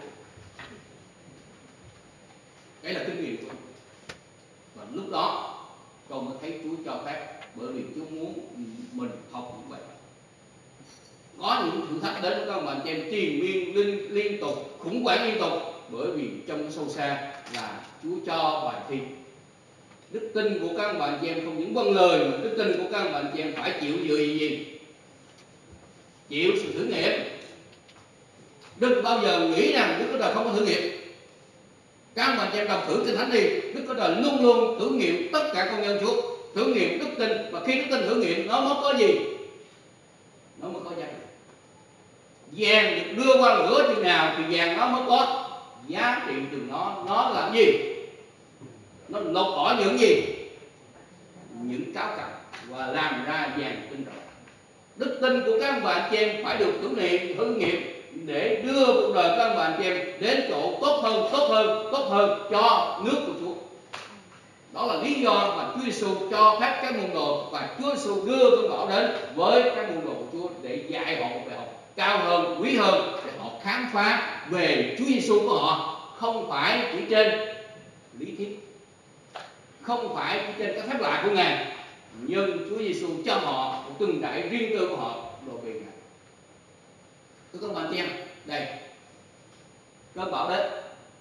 A: Đấy là kinh nghiệm của tôi. Và lúc đó tôi mới thấy Chúa cho phép, bởi vì Chúa muốn mình học như vậy. Có những thử thách đến các bạn em triền miên liên, liên tục, khủng hoảng liên tục, bởi vì trong sâu xa là Chúa cho bài thi. Đức tin của các bạn em không những vâng lời, mà đức tin của các bạn em phải chịu dựa gì? Chịu sự thử nghiệm. Đừng bao giờ nghĩ rằng Đức Chúa Trời không có thử nghiệm. Các bạn em đọc thử Kinh Thánh đi, Đức Chúa Trời luôn luôn thử nghiệm tất cả con nhân Chúa, thử nghiệm đức tin, và khi đức tin thử nghiệm nó mới có gì? Nó mới có giá trị. Vàng được đưa qua lửa chừng nào thì vàng nó mới có giá trị từ nó. Nó làm gì? Nó lột bỏ những gì? Những cáo cặp và làm ra vàng tinh rộng. Đức tin của các bạn chị em phải được thử nghiệm, thử nghiệm để đưa cuộc đời các bạn chị em đến chỗ tốt hơn, tốt hơn, tốt hơn cho nước của Chúa. Đó là lý do mà Chúa Giêsu cho phép các môn đồ, và Chúa Giêsu đưa cơn bão đến với các môn đồ của Chúa để dạy họ một bài học cao hơn, quý hơn, để họ khám phá về Chúa Giêsu của họ, không phải chỉ trên lý thuyết, không phải chỉ trên các phép lạ của Ngài, nhưng Chúa Giêsu cho họ một từng trải riêng tư của họ đối với Ngài. Thưa các bạn chị em, đây cơn bão đến,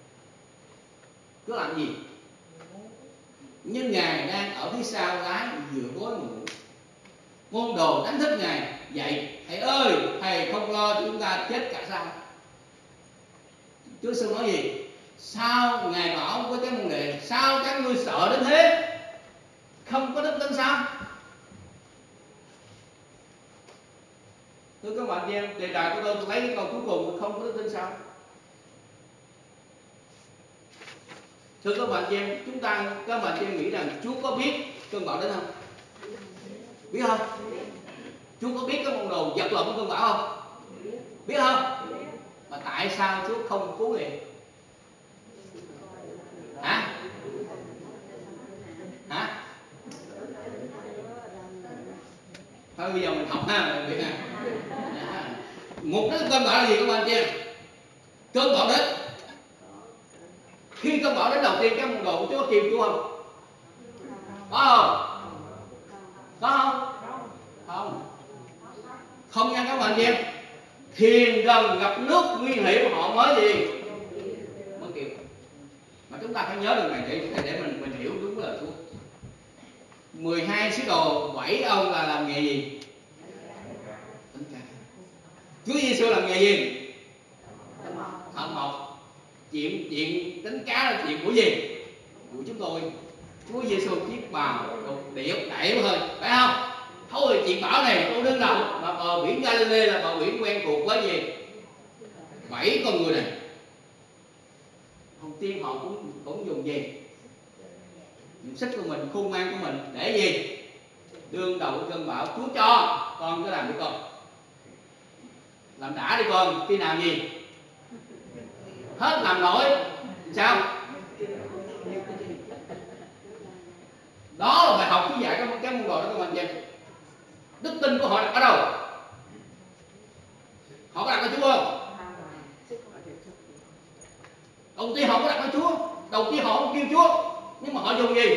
A: cứ làm gì? Nhưng Ngài đang ở phía sau lái giữa gối mà ngủ. Môn đồ đánh thức Ngài dậy: Thầy ơi, Thầy không lo chúng ta chết cả sao? Chúa Giêsu nói gì? Sao Ngài bảo với các môn đệ, sao các ngươi sợ đến thế? Không có đức tin sao? Thưa các bạn em, đề tài của tôi, tôi lấy cái câu cuối cùng, không có đức tin sao? Thưa các bạn em, chúng ta, các bạn em nghĩ rằng Chúa có biết cơn bão đến không? Biết không? Chúa có biết cái môn đồ giật lộn cơn bão không? Biết không? Mà tại sao Chúa không cứu liền? Hả? Hả? Thôi bây giờ mình học ha, mình biết ha. Một cái cơn bão là gì các bạn em? Cơn bão đến. Khi cơn bão đến đầu tiên, các môn đồ của Chúa kìm Chúa không? Có không? Có không? Không. Không nha các bạn em. Thuyền gần gặp nước nguy hiểm họ mới gì? Mới kịp. Mà chúng ta phải nhớ được này để để mình mình hiểu đúng lời Chúa. mười hai sứ đồ, bảy ông là làm nghề gì? Đánh cá. Chúa Giêsu làm nghề gì? Thợ mộc. Chuyện chuyện đánh cá là chuyện của gì? Của chúng tôi. Chúa Giêsu chiếc bào đục điệu đẩy thôi, phải không? Thôi chuyện bão này tôi đương đầu, mà bờ biển Galilee là bờ biển quen thuộc với gì? Bảy con người này. Không tiên họ cũng cũng dùng gì? Dùng sức của mình, khôn ngoan của mình để gì? Đương đầu cơn bão. Chúa cho con cứ làm đi con, làm đã đi con. Khi nào gì hết làm nổi sao? Đó là bài học Chúa dạy các cái môn đồ đó các bạn chị. Đức tin của họ đặt ở đâu? Họ có đặt ở Chúa không? Đầu tiên họ có đặt ở Chúa. Đầu tiên họ không kêu Chúa, nhưng mà họ dùng gì?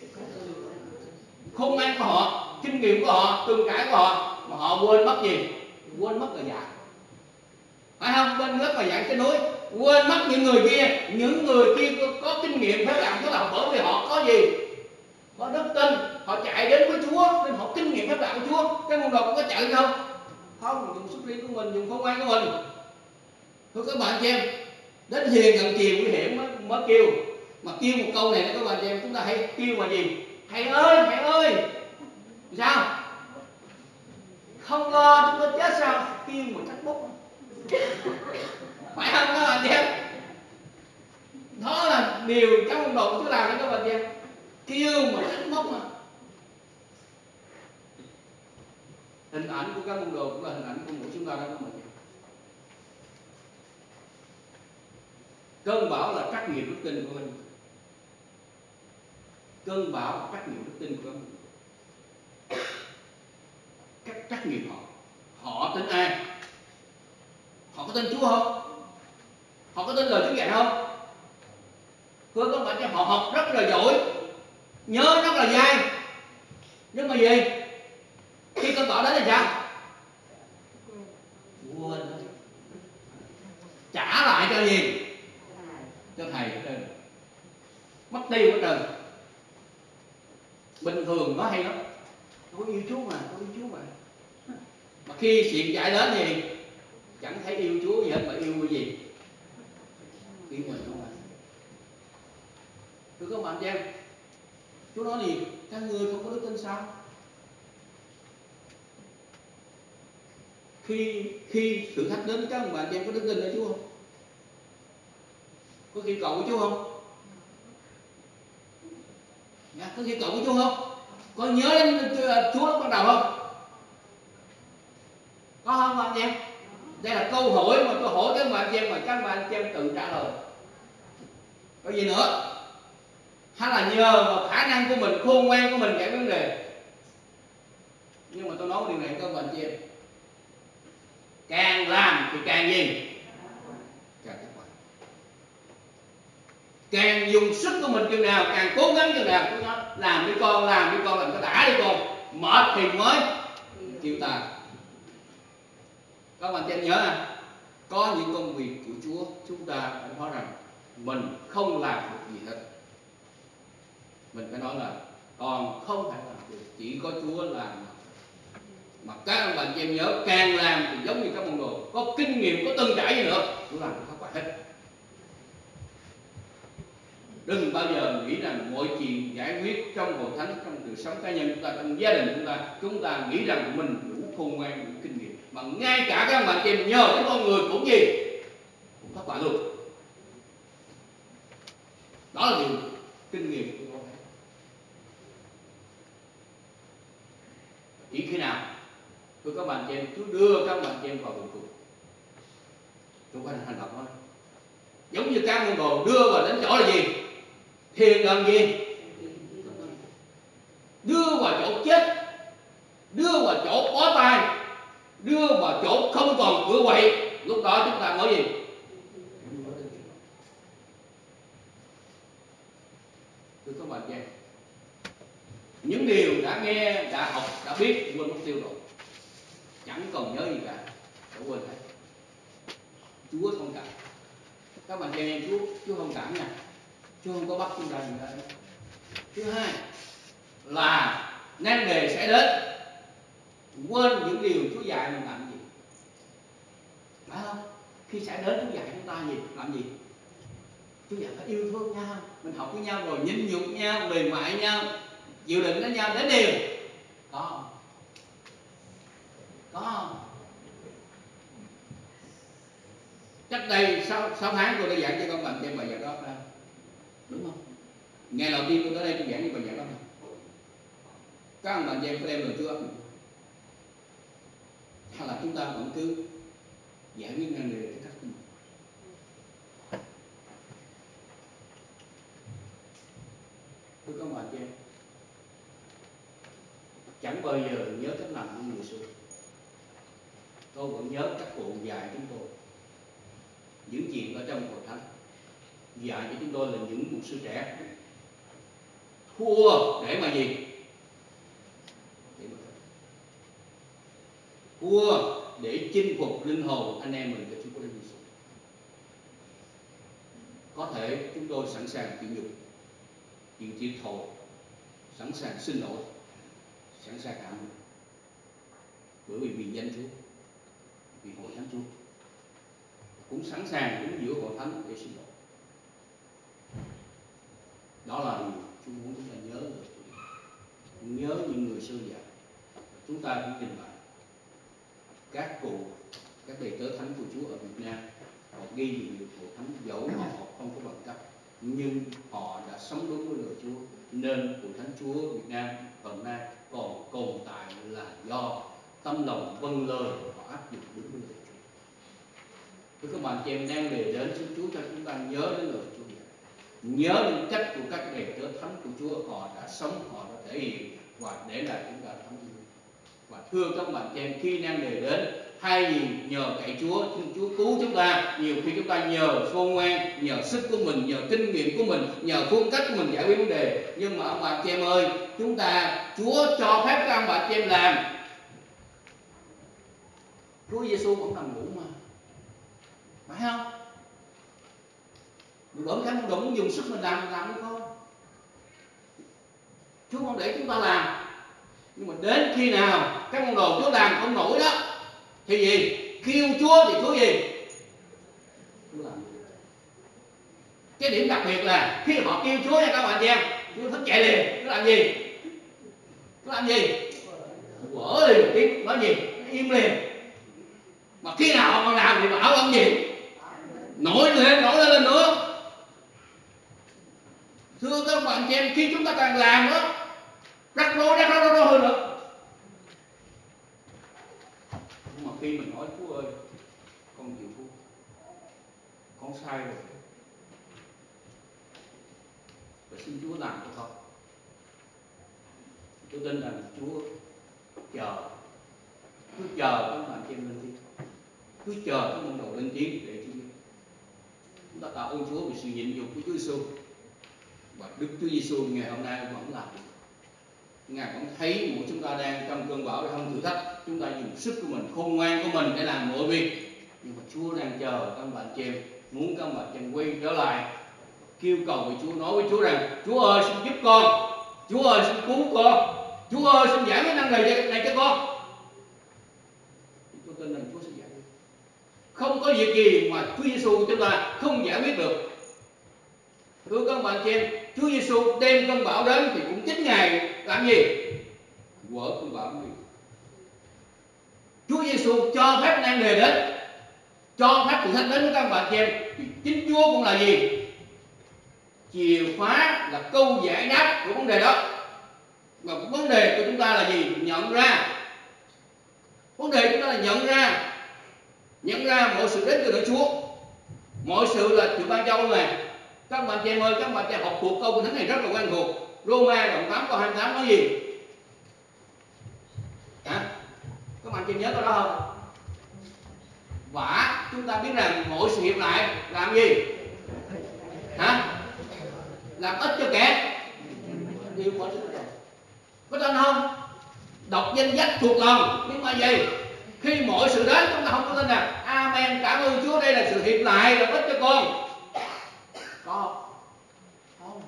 A: Khôn ngoan của họ, kinh nghiệm của họ, từng trải của họ, mà họ quên mất gì? Quên mất là dạy, phải không? Bên lớp mà dạy cái núi, quên mất những người kia. Những người kia có, có kinh nghiệm phép làm tức là bởi vì họ có gì? Có đức tin. Họ chạy đến với Chúa nên họ kinh nghiệm phép lạ của Chúa. Cái môn đồ cũng có chạy đâu không, dùng sức riêng của mình, dùng khôn ngoan của mình. Thưa các bạn chị em, đến hiền gần chiều nguy hiểm mới, mới kêu. Mà kêu một câu này các bạn chị em, chúng ta hay kêu mà gì? Thầy ơi, thầy ơi. Sao? Không lo chúng tôi chết sao? Kêu một trách bút, phải không các bạn chị em? Đó là điều trong môn đồ của Chúa làm đó các bạn chị em. Kêu mà trách móc mà. Hình ảnh của các môn đồ cũng là hình ảnh của mỗi chúng ta đó các bạn chị. Cơn bão là trách nhiệm đức tin của mình. Cơn bão là trách nhiệm đức tin của mình. Các trách nhiệm họ. Họ tin ai? Họ có tin Chúa không? Họ có tin lời Chúa dạy không? Thưa các bạn chị, họ học rất là giỏi, nhớ rất là dai, nhưng mà gì? Khi cơn bão đến thì sao? Quên. Trả lại cho gì? Cho thầy hết trơn. Mất tiêu hết trơn. Bình thường nó hay lắm, tôi yêu Chúa mà, tôi yêu Chúa mà. Mà khi chuyện giải đến thì chẳng thấy yêu Chúa gì hết, mà yêu cái gì? Yêu mình không ạ? Thưa các bạn chị em, Chúa nói gì? Các ngươi không có đức tin sao? Khi khi thử thách đến các bạn chị em có đức tin ở Chúa không? Có khi cầu với Chúa không? Dạ, có khi cầu với Chúa không? Có nhớ đến Chúa lúc ban đầu không? Có không bạn chị em? Đây là câu hỏi mà tôi hỏi các bạn chị em mà các bạn chị em tự trả lời. Có gì nữa? Hay là nhờ vào khả năng của mình, khôn ngoan của mình giải vấn đề? Nhưng mà tôi nói điều này các bạn chị em, càng làm thì càng gì? Càng thất bại. Càng dùng sức của mình chừng nào, càng cố gắng chừng nào, tôi nói làm đi con, làm đi con, làm cho đã đi con, mệt thì mới chịu ta. Các bạn chị em nhớ à, có những công việc của Chúa chúng ta phải nói rằng mình không làm được gì hết. Mình phải nói là còn không phải làm được, chỉ có Chúa làm. Mà các bạn chị em nhớ, càng làm thì giống như các môn đồ có kinh nghiệm, có từng trải gì nữa, Chúa làm thất bại hết. Đừng bao giờ nghĩ rằng mọi chuyện giải quyết trong hội thánh, trong đời sống cá nhân chúng ta, trong gia đình chúng ta, chúng ta nghĩ rằng mình đủ khôn ngoan, đủ kinh nghiệm, mà ngay cả các bạn chị em nhờ cái con người cũng gì cũng thất bại luôn. Đó là điều kinh nghiệm của tôi. Chỉ khi nào thưa các bạn chị em, Chúa đưa các bạn chị em vào đường cùng, chúng ta hành động thôi. Giống như các môn đồ đưa vào đến chỗ là gì? Thiền gần gì? Đưa vào chỗ chết, đưa vào chỗ bó tay, đưa vào chỗ không còn cửa quậy. Lúc đó chúng ta nói gì? Thưa các bạn chị em, những điều đã nghe, đã học, đã biết quên mất tiêu rồi, chẳng còn nhớ gì cả, đã quên hết. Chúa thông cảm. Các bạn chị em, Chúa Chúa thông cảm nha. Chúa không có bắt chúng ta gì hết. Thứ hai là nan đề sẽ đến, quên những điều Chúa dạy mình làm gì. phải không? Khi sẽ đến Chúa dạy chúng ta gì? Làm gì? Chúa dạy phải yêu thương nhau, mình học với nhau rồi nhịn nhục nhau, mềm mại nhau, chịu đựng với nhau đến điều. Có không? Có không? Cách đây sáu tháng tôi đã giảng cho con bạn trên bài giảng đó ra, đúng không? Ngày đầu tiên tôi tới đây tôi giảng những bài giảng đó. Các ông bạn em có đem lời Chúa ấp hay là chúng ta vẫn cứ giải quyết năng đề cái cách của mình? Thưa các bạn em, chẳng bao giờ nhớ cách làm của người xưa. Tôi vẫn nhớ các cụ dạy chúng tôi những chuyện ở trong hội thánh, dạy cho chúng tôi là những mục sư trẻ thua để mà gì? Thua để chinh phục linh hồn anh em mình cho Chúa Giêsu. Có thể chúng tôi sẵn sàng chịu nhục, chịu thiệt thòi, sẵn sàng xin lỗi, sẵn sàng cảm ơn, bởi vì vì danh Chúa, vì hội thánh Chúa, cũng sẵn sàng đứng giữa hội thánh để xin lỗi. Đó là điều Chúa muốn chúng ta nhớ được, nhớ những người xưa dạy. Chúng ta cũng trình bày các cụ, các đầy tớ thánh của Chúa ở Việt Nam, họ ghi nhận được hội thánh, dẫu họ không có bằng cấp, nhưng họ đã sống đúng với lời Chúa, nên hội thánh Chúa Việt Nam hôm nay còn tồn tại là do tâm lòng vâng lời và áp dụng đúng với lời Chúa. Thưa các bạn chị em, đang đề đến xin Chúa cho chúng ta nhớ đến lời Chúa dạy, nhớ đến cách của các đầy tớ thánh của Chúa, họ đã sống, họ đã thể hiện và để lại chúng ta thánh Chúa. Và thưa các bạn chị em, khi đang đề đến hay gì nhờ cậy Chúa, xin Chúa cứu chúng ta. Nhiều khi chúng ta nhờ khôn ngoan, nhờ sức của mình, nhờ kinh nghiệm của mình, nhờ phương cách của mình giải quyết vấn đề. Nhưng mà ông bà chị em ơi, chúng ta Chúa cho phép các ông bà chị em làm. Chúa Giêsu vẫn nằm ngủ mà, phải không? Bữa cái không đúng dùng sức mình làm làm được không? Chúa không để chúng ta làm. Nhưng mà đến khi nào các môn đồ Chúa làm không nổi đó thì gì? Kêu Chúa thì Chúa gì? Chúa làm. Cái điểm đặc biệt là khi họ kêu Chúa nha các bạn chị em, Chúa thức chạy liền. Chúa làm gì? Chúa làm gì? Quở liền một tiếng, nói gì? Im liền. Mà khi nào họ còn làm thì bảo ông gì? Nổi lên, nổi lên lên nữa. Thưa các bạn chị em, khi chúng ta càng làm đó, rắc rối, rắc rối, rắc rối hơn nữa. Nhưng mà khi mình nói Chúa ơi, con chịu thua, con sai rồi, và xin Chúa làm cho con. Tôi tin rằng Chúa chờ, cứ chờ các bạn chị em lên tiếng, cứ chờ các môn đồ lên tiếng để Chúa. Chúng ta tạ ơn Chúa vì sự nhịn nhục của Chúa Giêsu, và Đức Chúa Giêsu ngày hôm nay vẫn làm. Ngài vẫn thấy mỗi chúng ta đang trong cơn bão để không thử thách, chúng ta dùng sức của mình, khôn ngoan của mình để làm mọi việc. Nhưng mà Chúa đang chờ các bạn chị em, muốn các bạn chị em quay trở lại, kêu cầu với Chúa, nói với Chúa rằng Chúa ơi xin giúp con, Chúa ơi xin cứu con, Chúa ơi xin giải quyết năng này này cho con. Tôi tin rằng Chúa sẽ giải quyết. Không có việc gì mà Chúa Giêsu chúng ta không giải quyết được. Thưa các bạn chị em, Chúa Giêsu đem cơn bão đến thì cũng chính Ngài làm gì? Quở cơn bão đi. Chúa Giêsu cho phép nan đề đến, cho phép thử thách đến với các bạn chị em, thì chính Chúa cũng là gì? Chìa khóa, là câu giải đáp của vấn đề đó. Và vấn đề của chúng ta là gì? Nhận ra. Vấn đề của chúng ta là nhận ra, nhận ra mọi sự đến từ nơi Chúa, mọi sự là sự ban cho Ngài. Các bạn chị em ơi, các bạn chị em học thuộc câu Kinh Thánh này rất là quen thuộc. Roma đoạn tám câu hai mươi tám nói gì? Hả? Các bạn chị em nhớ câu đó không? Và chúng ta biết rằng mỗi sự hiệp lại làm gì? Hả? Làm ích cho kẻ yêu mến Chúa. Có tin không? Đọc danh sách thuộc lòng, nhưng mà gì? Khi mọi sự đến chúng ta không có tin rằng amen, cảm ơn Chúa, đây là sự hiệp lại làm ích cho con. Có không? Không.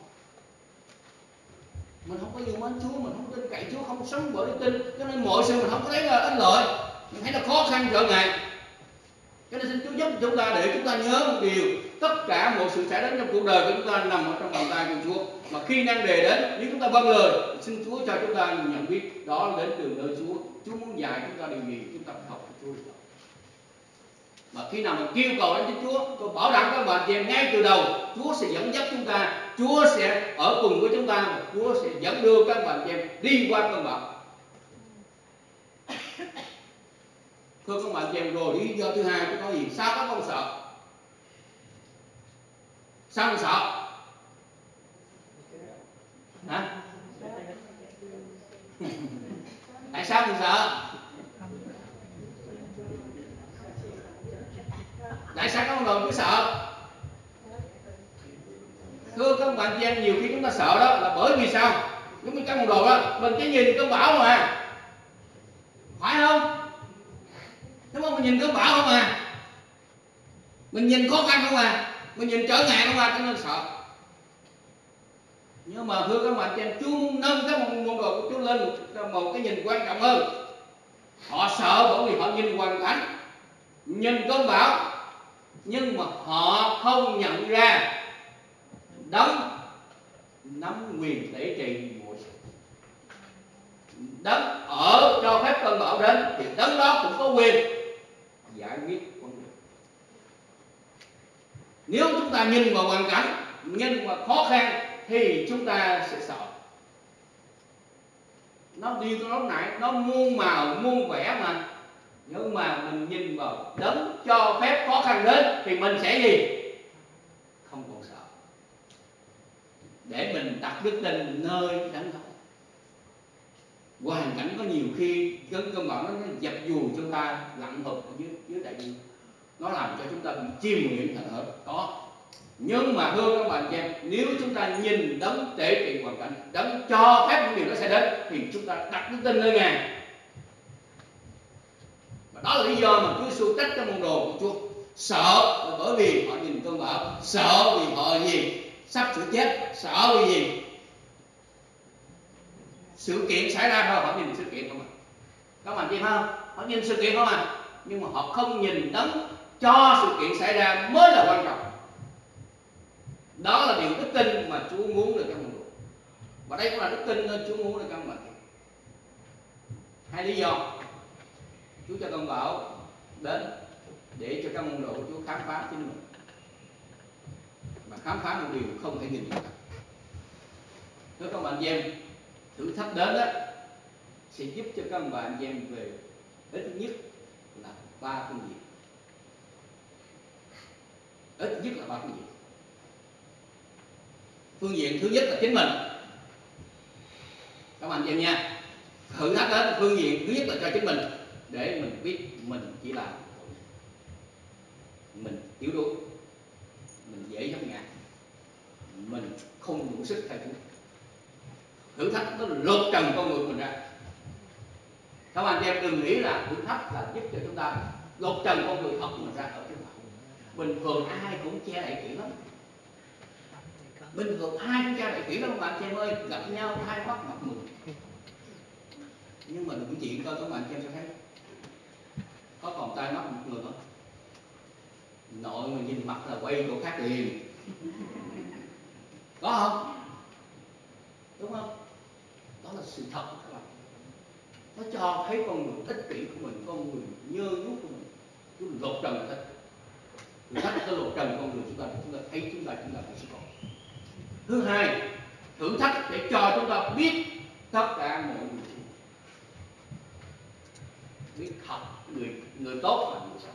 A: Mình không có yêu mến Chúa, mình không tin cậy Chúa, không sống bởi đức tin, cho nên mọi sự mình không có thấy là ích lợi, mình thấy là khó khăn trở ngại. Cho nên xin Chúa giúp chúng ta để chúng ta nhớ một điều, tất cả mọi sự xảy đến trong cuộc đời của chúng ta nằm ở trong bàn tay của Chúa. Mà khi năng đề đến, nếu chúng ta vâng lời, xin Chúa cho chúng ta nhận biết đó là đến từ nơi Chúa. Chúa muốn dạy chúng ta điều gì, chúng ta phải học của Chúa. Mà khi nào mình kêu cầu đến Chúa, Chúa, tôi bảo đảm các bạn chị em ngay từ đầu, Chúa sẽ dẫn dắt chúng ta, Chúa sẽ ở cùng với chúng ta, và Chúa sẽ dẫn đưa các bạn chị em đi qua cơn bão. Thưa các bạn chị em, rồi lý do thứ hai tôi nói gì? Sao các con sợ? Sao con sợ? Hả? Tại sao mình sợ? Tại sao các ông đồ cứ sợ? Thưa các bạn chị em, nhiều khi chúng ta sợ đó là bởi vì sao? Giống như các ông đồ đó, mình chỉ nhìn cơn bão mà, phải không? Đúng không? Mình nhìn cơn bão không à, mình nhìn khó khăn không à, mình nhìn trở ngại không à, cho nên sợ. Nhưng mà thưa các bạn chị em, Chúa muốn nâng các môn đồ của Chúa lên một, một cái nhìn quan trọng hơn. Họ sợ bởi vì họ nhìn hoàn cảnh, nhìn cơn bão, nhưng mà họ không nhận ra Đấng nắm quyền để trị mọi sự. Đấng ở cho phép cơn bão đến thì Đấng đó cũng có quyền giải quyết vấn đề. Nếu chúng ta nhìn vào hoàn cảnh, nhìn vào khó khăn thì chúng ta sẽ sợ. Nó đi nó nãy nó muôn màu muôn vẻ mà, nhưng mà mình nhìn vào Đấng cho phép khó khăn đến thì mình sẽ gì? Không còn sợ. Để mình đặt đức tin nơi Đấng đó. Hoàn cảnh có nhiều khi cơn cơn bão nó dập dùi chúng ta lặng hụp ở dưới dưới đại dương, nó làm cho chúng ta bị chìm nguyện thành hợp có. Nhưng mà thưa các bạn chị em, nếu chúng ta nhìn Đấng để trị hoàn cảnh, Đấng cho phép những điều đó sẽ đến thì chúng ta đặt đức tin nơi Ngài. Và đó là lý do mà Chúa Giêsu trách các môn đồ của Chúa. Sợ là bởi vì họ nhìn cơn bão, sợ vì họ gì? Sắp sửa chết, sợ vì gì? Sự kiện xảy ra thôi, họ nhìn sự kiện không à. Các bạn chị em không? Họ nhìn sự kiện không à, nhưng mà họ không nhìn Đấng cho sự kiện xảy ra mới là quan trọng. Đó là điều đức tin mà Chúa muốn được các môn đồ. Và đây cũng là đức tin nên Chúa muốn được các bạn. Hai lý do Chúa cho cơn bão đến để cho các môn đồ của Chúa khám phá chính mình, và khám phá một điều không thể nhìn được. Thưa các bạn chị em, thử thách đến đó sẽ giúp cho các bạn chị em về ít nhất là ba phương diện. Ít nhất là ba phương diện. Phương diện thứ nhất là chính mình. Các bạn chị em nha, thử thách đến phương diện thứ nhất là cho chính mình, để mình biết mình chỉ là mình yếu đuối, mình dễ dấp ngã, mình không đủ sức thay Chúa. Thử thách nó lột trần con người mình ra. Các bạn chị em đừng nghĩ là thử thách là giúp cho chúng ta lột trần con người thật của mình ra ở trước mặt. Bình thường ai cũng che đậy kỹ lắm. Bình thường ai cũng che đậy kỹ lắm các bạn chị em ơi, gặp nhau hai mắt mặt mừng. Nhưng mà đừng chuyện coi các bạn chị em sẽ thấy có còn tai mắt mặt người không? Nội mà nhìn mặt là quay chỗ khác liền. Có không? Đúng không? Đó là sự thật các bạn. Nó cho thấy con người ích kỷ của mình, con người nhơ nhút của mình, chúng lột trần hết. Thử thách nó lột trần con người chúng ta, chúng ta thấy chúng ta chúng ta phải sống. Thứ hai, thử thách để cho chúng ta biết tất cả mọi người, biết thật người người tốt và người xấu,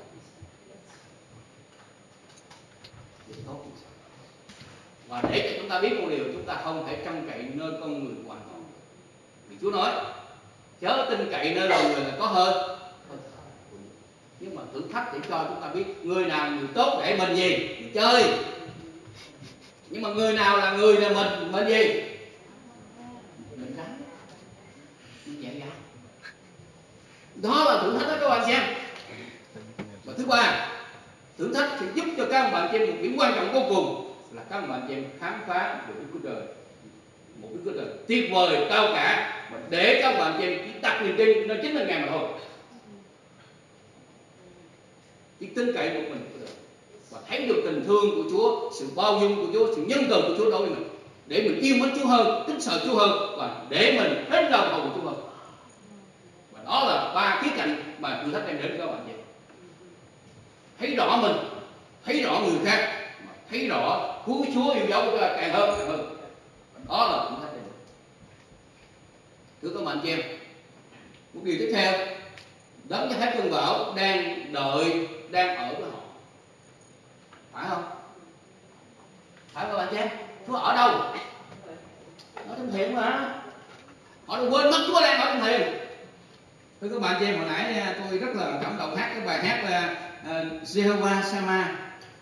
A: người tốt người xấu. Và để cho chúng ta biết một điều, chúng ta không thể trông cậy nơi con người hoàn toàn. Vì Chúa nói chớ tin cậy nơi đầu người là có hơn. Nhưng mà thử thách để cho chúng ta biết người nào người tốt để mình gì? Mình chơi. Nhưng mà người nào là người là mình, mình gì? Mình đánh, mình dạy dỗ. Đó là thử thách đó các bạn xem. Và thứ ba, thử thách sẽ giúp cho các bạn xem một điểm quan trọng vô cùng là các bạn xem khám phá về Đức Chúa Trời, một Đức Chúa Trời tuyệt vời cao cả, và để các bạn xem chỉ đặt niềm tin nó chính là Ngài mà thôi. Chỉ chỉ tin cậy một mình Chúa được, và thấy được tình thương của Chúa, sự bao dung của Chúa, sự nhân từ của Chúa đối với mình, để mình yêu mến Chúa hơn, kính sợ Chúa hơn, và để mình hết lòng hầu Chúa hơn. Và đó là ba khía cạnh mà thử thách đem đến các bạn vậy. Thấy rõ mình, thấy rõ người khác, thấy rõ cứu Chúa yêu dấu của càng hơn càng hơn. Và đó là thử thách đem đến. Thưa các bạn chị em, một điều tiếp theo, đấng cho phép cơn bão đang đợi, đang ở với họ, phải không? Phải các bạn chị em? Chúa ở đâu? Ở trong thiền mà. Họ đừng quên mất Chúa đang ở trong thiền. Thưa các bạn chị em, hồi nãy tôi rất là cảm động hát cái bài hát là uh, Jehovah Sama.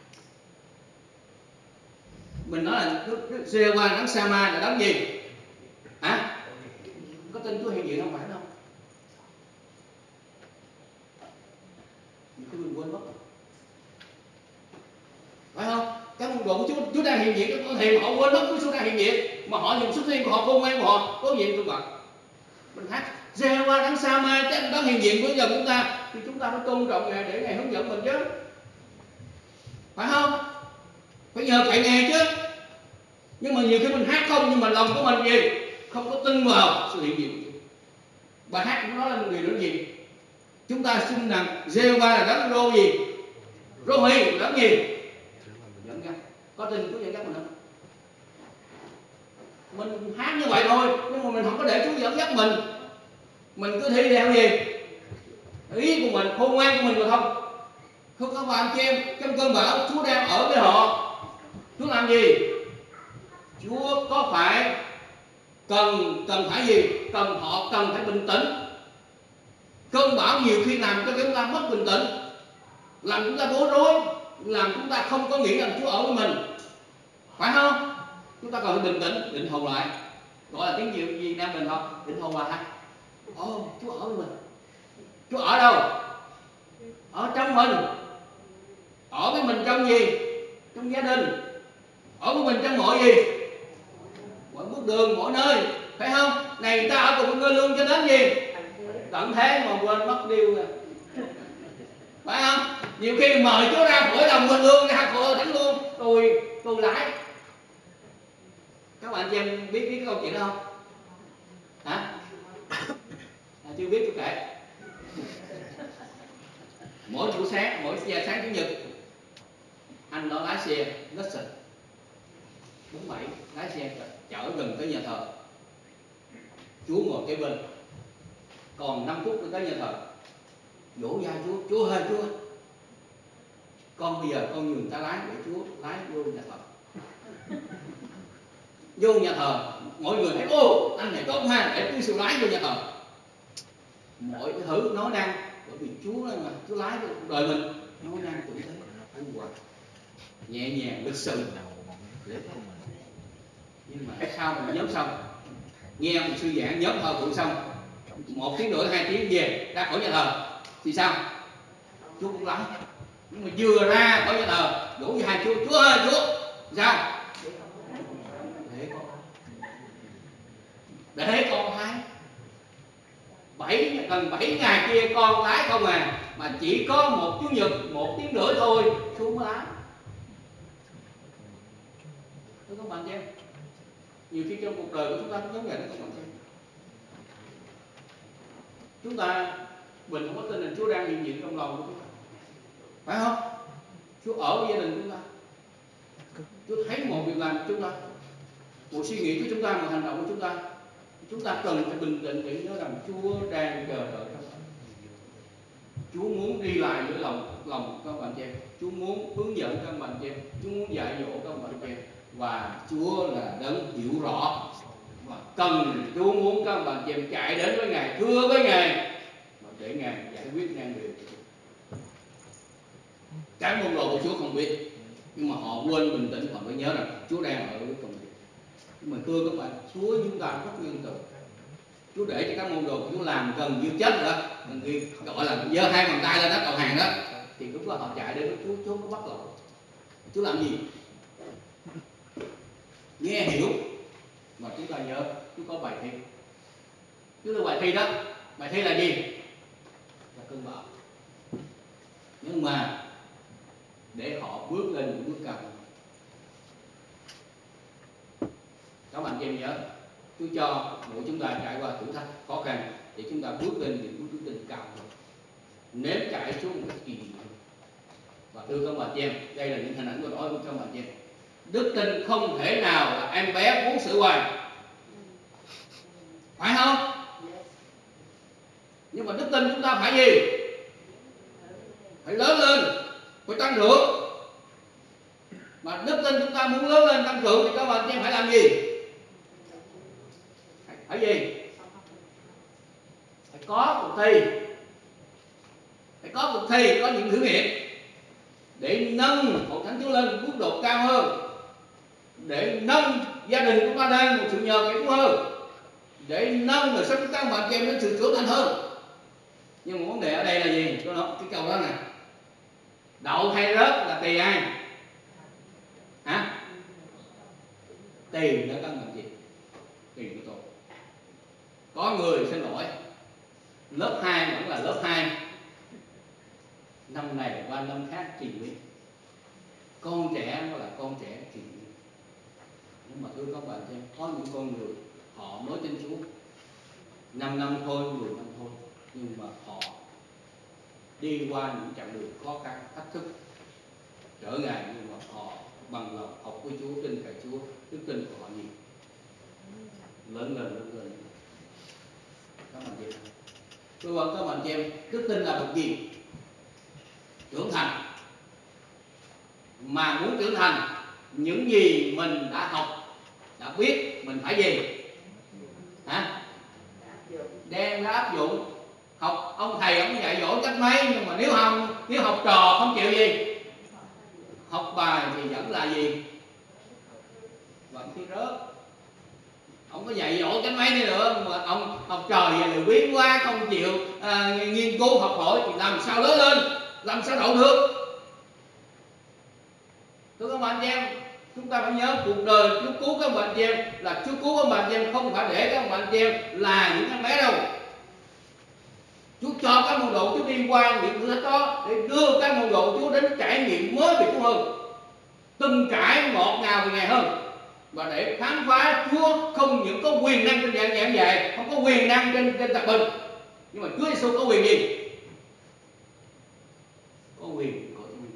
A: Mình nói là Jehovah đấng Sama là đấng gì? Hả? Có tin Chúa hiện diện không, phải không? Cái mình quên mất, phải không? Các môn đồ của Chúa, Chúa đang hiện diện có thiền, họ quên mất Chúa đang hiện diện, mà họ dùng xuất thiên của họ, khôn ngoan của họ có diện tương bạn. Mình hát Jehovah đấng Sama, chắc đó hiện diện với giờ chúng ta, thì chúng ta phải tôn trọng Ngài để Ngài hướng dẫn mình chứ, phải không? Phải nhờ cậy Ngài chứ. Nhưng mà nhiều khi mình hát không, nhưng mà lòng của mình gì? Không có tin vào sự hiện diện của Chúa. Bài hát cũng nói là một điều nữa gì? Chúng ta xưng rằng Jehovah là đấng rô gì? Rô hi, đấng gì? Dẫn dắt. Có tin Chúa dẫn dắt mình không? Mình hát như vậy thôi, nhưng mà mình không có để Chúa dẫn dắt mình. Mình cứ thi theo gì? Ý của mình, khôn ngoan của mình mà không. Thưa các bạn chị em, trong cơn bão Chúa đang ở với họ. Chúa làm gì? Chúa có phải cần cần phải gì? Cần họ cần phải bình tĩnh. Cơn bão nhiều khi làm cho chúng ta mất bình tĩnh, làm chúng ta bối rối, làm chúng ta không có nghĩ rằng Chúa ở với mình, phải không? Chúng ta cần phải bình tĩnh, định hồn lại, gọi là tiếng gì Việt Nam mình không? Định hồn lại. Ồ, Chúa ở với mình. Chúa ở đâu? Ở trong mình. Ở với mình trong gì? Trong gia đình. Ở với mình trong mọi gì? Mọi bước đường, mọi nơi, phải không? Này người ta ở cùng ngươi luôn cho đến gì? Tận thế mà quên mất điều rồi, phải không? Nhiều khi mời Chúa ra khỏi lòng mình luôn, ra khỏi thánh luôn, tôi tôi lái. Các bạn chị em biết biết cái câu chuyện đó không? Hả? À, chưa biết tôi kể. Mỗi buổi sáng, mỗi giờ sáng chủ nhật, anh đó lái xe Lexus bốn bảy, lái xe chở gần tới nhà thờ. Chúa ngồi kế bên, còn năm phút nữa tới nhà thờ, vỗ vai Chúa, Chúa ơi Chúa, con bây giờ con nhường ta lái để Chúa lái vô nhà thờ. Vô nhà thờ, mọi người thấy ô anh này tốt ha, để tôi sự lái vô nhà thờ. Mọi thứ nói năng, bởi vì Chúa mà Chúa lái cho cuộc đời mình, nói năng cũng thế, ưu hòa, nhẹ nhàng, lịch sự. Nhưng mà sau mình nhóm xong, nghe một sư giảng nhóm thờ phụ xong, một tiếng rưỡi hai tiếng về ra khỏi nhà thờ thì sao? Chúa cũng lái. Nhưng mà vừa ra khỏi nhà thờ đổ về hai Chúa, Chúa ơi Chúa, sao? Để con, để con lái. Bảy gần bảy ngày kia con lái không à, mà chỉ có một chủ nhật một tiếng rưỡi thôi, Chúa mới lái. Thưa các bạn chị em, nhiều khi trong cuộc đời của chúng ta cũng giống vậy đó các bạn chị em. Chúng ta mình không có tin là Chúa đang hiện diện trong lòng của chúng ta, phải không? Chúa ở với gia đình chúng ta, Chúa thấy một việc làm của chúng ta, một suy nghĩ của chúng ta, một hành động của chúng ta. Chúng ta cần phải bình tĩnh để nhớ rằng Chúa đang chờ đợi chúng ta. Chúa muốn đi lại với lòng lòng các bạn chị em, Chúa muốn hướng dẫn các bạn chị em, Chúa muốn dạy dỗ các bạn chị em, và Chúa là đấng hiểu rõ và cần Chúa muốn các bạn chị em chạy đến với Ngài, thưa với Ngài và để Ngài giải quyết ngang điều. Các môn đồ của Chúa không biết, nhưng mà họ quên bình tĩnh, họ phải nhớ rằng Chúa đang ở với công việc. Nhưng mà thưa các bạn, Chúa chúng ta rất nhân từ. Chúa để cho các môn đồ của Chúa làm gần như chết rồi đó, gần như gọi là giơ hai bàn tay lên đó đầu hàng đó, thì lúc đó họ chạy đến với Chúa, Chúa có bắt lỗi. Chúa làm gì? Nghe hiểu. Mà chúng ta nhớ, Chúa có bài thi. Chúa là bài thi đó. Bài thi là gì? Là cơn bão. Nhưng mà để họ bước lên những bước cao. Các bạn chị em nhớ, Chúa cho mỗi chúng ta trải qua thử thách khó khăn để chúng ta bước lên những bước đức tin cao hơn, nếm trải xuống một cách kỳ diệu. Và thưa các bạn chị em, đây là những hình ảnh tôi nói với các bạn chị em. Đức tin không thể nào là em bé uống sữa hoài, phải không? Nhưng mà đức tin chúng ta phải gì? Phải lớn lên, phải tăng trưởng. Mà đức tin chúng ta muốn lớn lên tăng trưởng thì các bạn chị em phải làm gì? Phải, phải gì? Phải có cuộc thi, phải có cuộc thi, có những thử nghiệm để nâng hội thánh Chúa lên mức độ cao hơn, để nâng gia đình chúng ta lên một sự nhờ cậy Chúa hơn, để nâng đời sống của các bạn chị em đến sự trưởng thành hơn. Nhưng mà vấn đề ở đây là gì? Tôi nói cái câu đó nè, đậu hay rớt là tùy ai? Hả? Tùy đó các bạn chị, tùy của tôi. Có người xin lỗi, lớp hai vẫn là lớp hai, năm này qua năm khác thì nguyện. Con trẻ nó là con trẻ thì nguyện. Nhưng mà thưa các bạn xem, có những con người họ nói trên Chúa năm năm thôi, mười năm thôi, nhưng mà họ đi qua những chặng đường khó khăn, thách thức, trở ngại, nhưng mà họ bằng lòng học với Chúa, tin cậy Chúa, đức tin của họ nhiều, lớn lên lớn lên. Các bạn chị em, tôi bảo các bạn chị em, đức tin là một gì? Trưởng thành. Mà muốn trưởng thành, những gì mình đã học, đã biết, mình phải gì? Hả? Đem ra áp dụng. Học ông thầy ông dạy dỗ cách mấy, nhưng mà nếu không, nếu học trò không chịu gì, học bài thì vẫn là gì? Vẫn thi rớt. Ông có dạy dỗ cách mấy đi nữa mà ông học trò về lười biếng quá, không chịu à, nghiên cứu học hỏi thì làm sao lớn lên, làm sao đậu được? Thưa các bạn chị em, chúng ta phải nhớ cuộc đời Chúa cứu các bạn chị em là Chúa cứu các bạn chị em không phải để các bạn chị em là những em bé đâu. Chúa cho các môn đồ Chúa đi qua những thử thách đó để đưa các môn đồ Chúa đến trải nghiệm mới về Chúa hơn, từng trải ngọt ngào về Ngài hơn, và để khám phá Chúa không những có quyền năng trên dạng giảng dạy, không có quyền năng trên trên tập bình, nhưng mà Chúa Giêsu có quyền gì? Có quyền có quyền.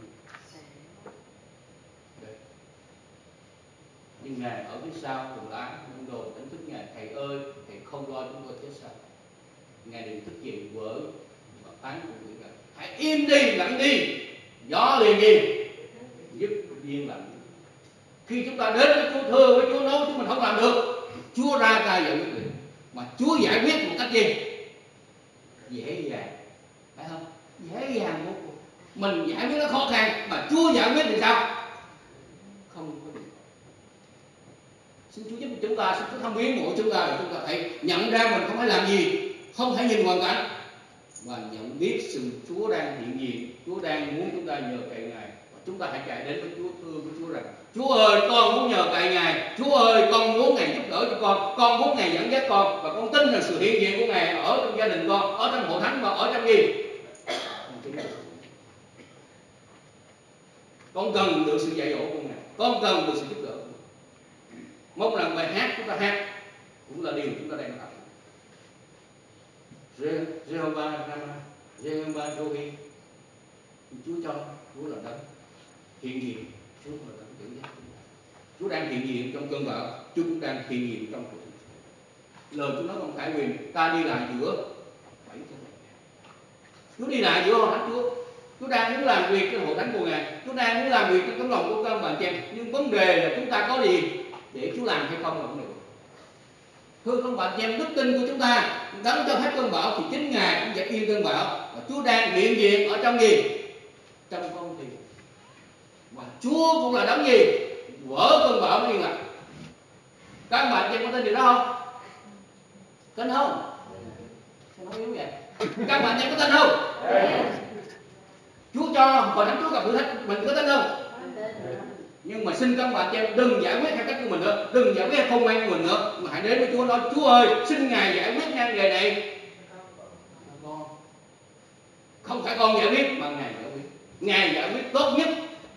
A: Nhưng Ngài ở phía sau cùng lá môn đồ đánh thức Ngài: thầy ơi, thầy không lo chúng tôi chết sao? Ngài định thức dậy vỡ và phán cùng người rằng: hãy im đi, lặng đi. Gió liền im, giúp yên lặng. Khi chúng ta đến với Chúa, thưa với Chúa, nói chúng mình không làm được, Chúa ra tay giải quyết liền. Mà Chúa giải quyết một cách gì? Dễ dàng, phải không? Dễ dàng vô cùng. Mình giải quyết nó khó khăn, mà Chúa giải quyết thì sao? Không có được. Xin Chúa giúp chúng ta, xin Chúa thăm viếng mỗi chúng ta để chúng ta phải nhận ra mình không phải làm gì, không thể nhìn hoàn cảnh, và nhận biết sự Chúa đang hiện diện, Chúa đang muốn chúng ta nhờ cậy Ngài, và chúng ta hãy chạy đến với Chúa, thưa với Chúa rằng: Chúa ơi, con muốn nhờ cậy Ngài. Chúa ơi, con muốn Ngài giúp đỡ cho con, con muốn Ngài dẫn dắt con, và con tin rằng sự hiện diện của Ngài ở trong gia đình con, ở trong hội thánh và ở trong gì. Con cần được sự dạy dỗ của Ngài, con cần được sự giúp đỡ. Một lần bài hát chúng ta hát cũng là điều chúng ta đang làm. Jehovah Rama, Jehovah Rohi, Chúa cho, Chúa là đấng hiện diện, Chúa là đấng dẫn dắt. Chúa đang hiện diện trong cơn bão, Chúa cũng đang hiện diện trong cuộc. Lời Chúa nói không phải quyền ta đi lại giữa bảy chân. Chúa đi lại giữa hội thánh Chúa, Chúa đang muốn làm việc trong hội thánh của Ngài, Chúa đang muốn làm việc trong tấm lòng của các bạn chị em. Nhưng vấn đề là chúng ta có gì để Chúa làm hay không là vấn đề. Thưa các bạn chị em, đức tin của chúng ta đấng cho phép cơn bão thì chính Ngài cũng dẹp yên cơn bão, và Chúa đang hiện diện ở trong gì? Trong con thuyền. Và Chúa cũng là đấng gì? Vỡ cơn bão yên lặng. Các bạn chị em có tin điều đó không? Tin không? Sao nói yếu vậy? Các bạn chị em có tin không? Chúa cho hội thánh Chúa gặp thử thách, mình có tin không? Nhưng mà xin các bạn chị em đừng giải quyết theo cách của mình nữa, đừng giải quyết không quen của mình nữa, mà hãy đến với Chúa nói: Chúa ơi, xin Ngài giải quyết nha nghề này. Con không phải con giải quyết mà Ngài giải quyết, Ngài giải quyết tốt nhất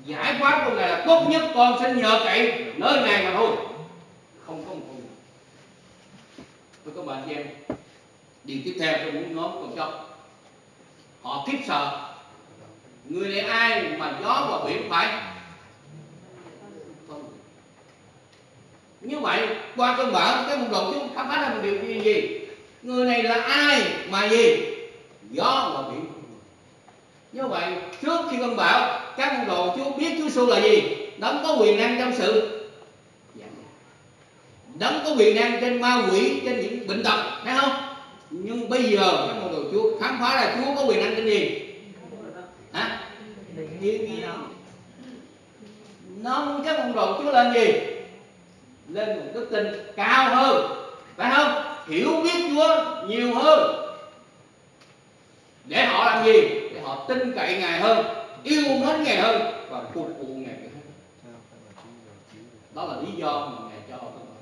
A: giải pháp của Ngài là tốt nhất, con xin nhờ cậy nơi Ngài mà thôi, không có một con người. Tôi có bạn chị em, điều tiếp theo tôi muốn nói con cho họ khiếp sợ. Người này ai mà gió và biển phải không? Như vậy qua cơn bão cái môn đồ chúng khám phá ra một điều gì, gì? Người này là ai mà gì? Gió và biển. Như vậy trước khi cơn bão, các môn đồ Chúa biết Chúa Giêsu là gì? Đấng có quyền năng trong sự đấng có quyền năng trên ma quỷ, trên những bệnh tật, thấy không? Nhưng bây giờ các môn đồ Chúa khám phá ra Chúa có quyền năng trên gì? Hả? Thiên nhiên. Nâng các môn đồ Chúa lên gì? Lên một đức tin cao hơn, phải không? Hiểu biết Chúa nhiều hơn, để họ làm gì? Để họ tin cậy Ngài hơn, yêu mến Ngài hơn và phục vụ Ngài hơn. Đó là lý do mà Ngài cho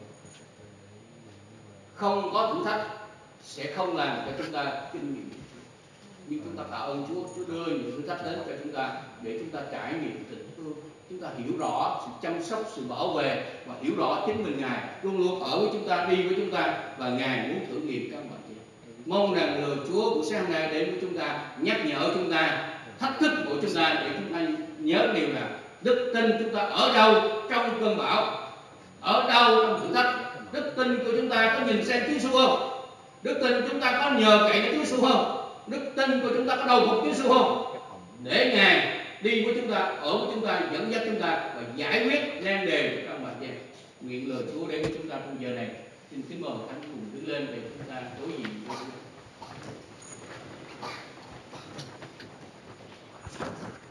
A: không có thử thách sẽ không làm cho chúng ta kinh nghiệm. Nhưng chúng ta tạ ơn Chúa, Chúa đưa những thử thách đến cho chúng ta để chúng ta trải nghiệm tình thương, chúng ta hiểu rõ sự chăm sóc, sự bảo vệ và hiểu rõ chính mình Ngài luôn luôn ở với chúng ta, đi với chúng ta, và Ngài muốn thử nghiệm các bạn chị. Mong rằng lời Chúa của sáng hôm nay đến với chúng ta, nhắc nhở chúng ta, thách thức của chúng ta để chúng ta nhớ điều là đức tin chúng ta ở đâu trong cơn bão, ở đâu trong thử thách. Đức tin của chúng ta có nhìn xem Chúa Giêsu không? Đức tin chúng ta có nhờ cậy đến Chúa Giêsu không? Đức tin của chúng ta có đầu phục Chúa Giêsu không? Để Ngài đi với chúng ta, ở với chúng ta, dẫn dắt chúng ta và giải quyết nan đề của các bạn chị. Nguyện lời Chúa đến với chúng ta trong giờ này. Xin kính mời Thánh cùng đứng lên để chúng ta đối diện với Chúa.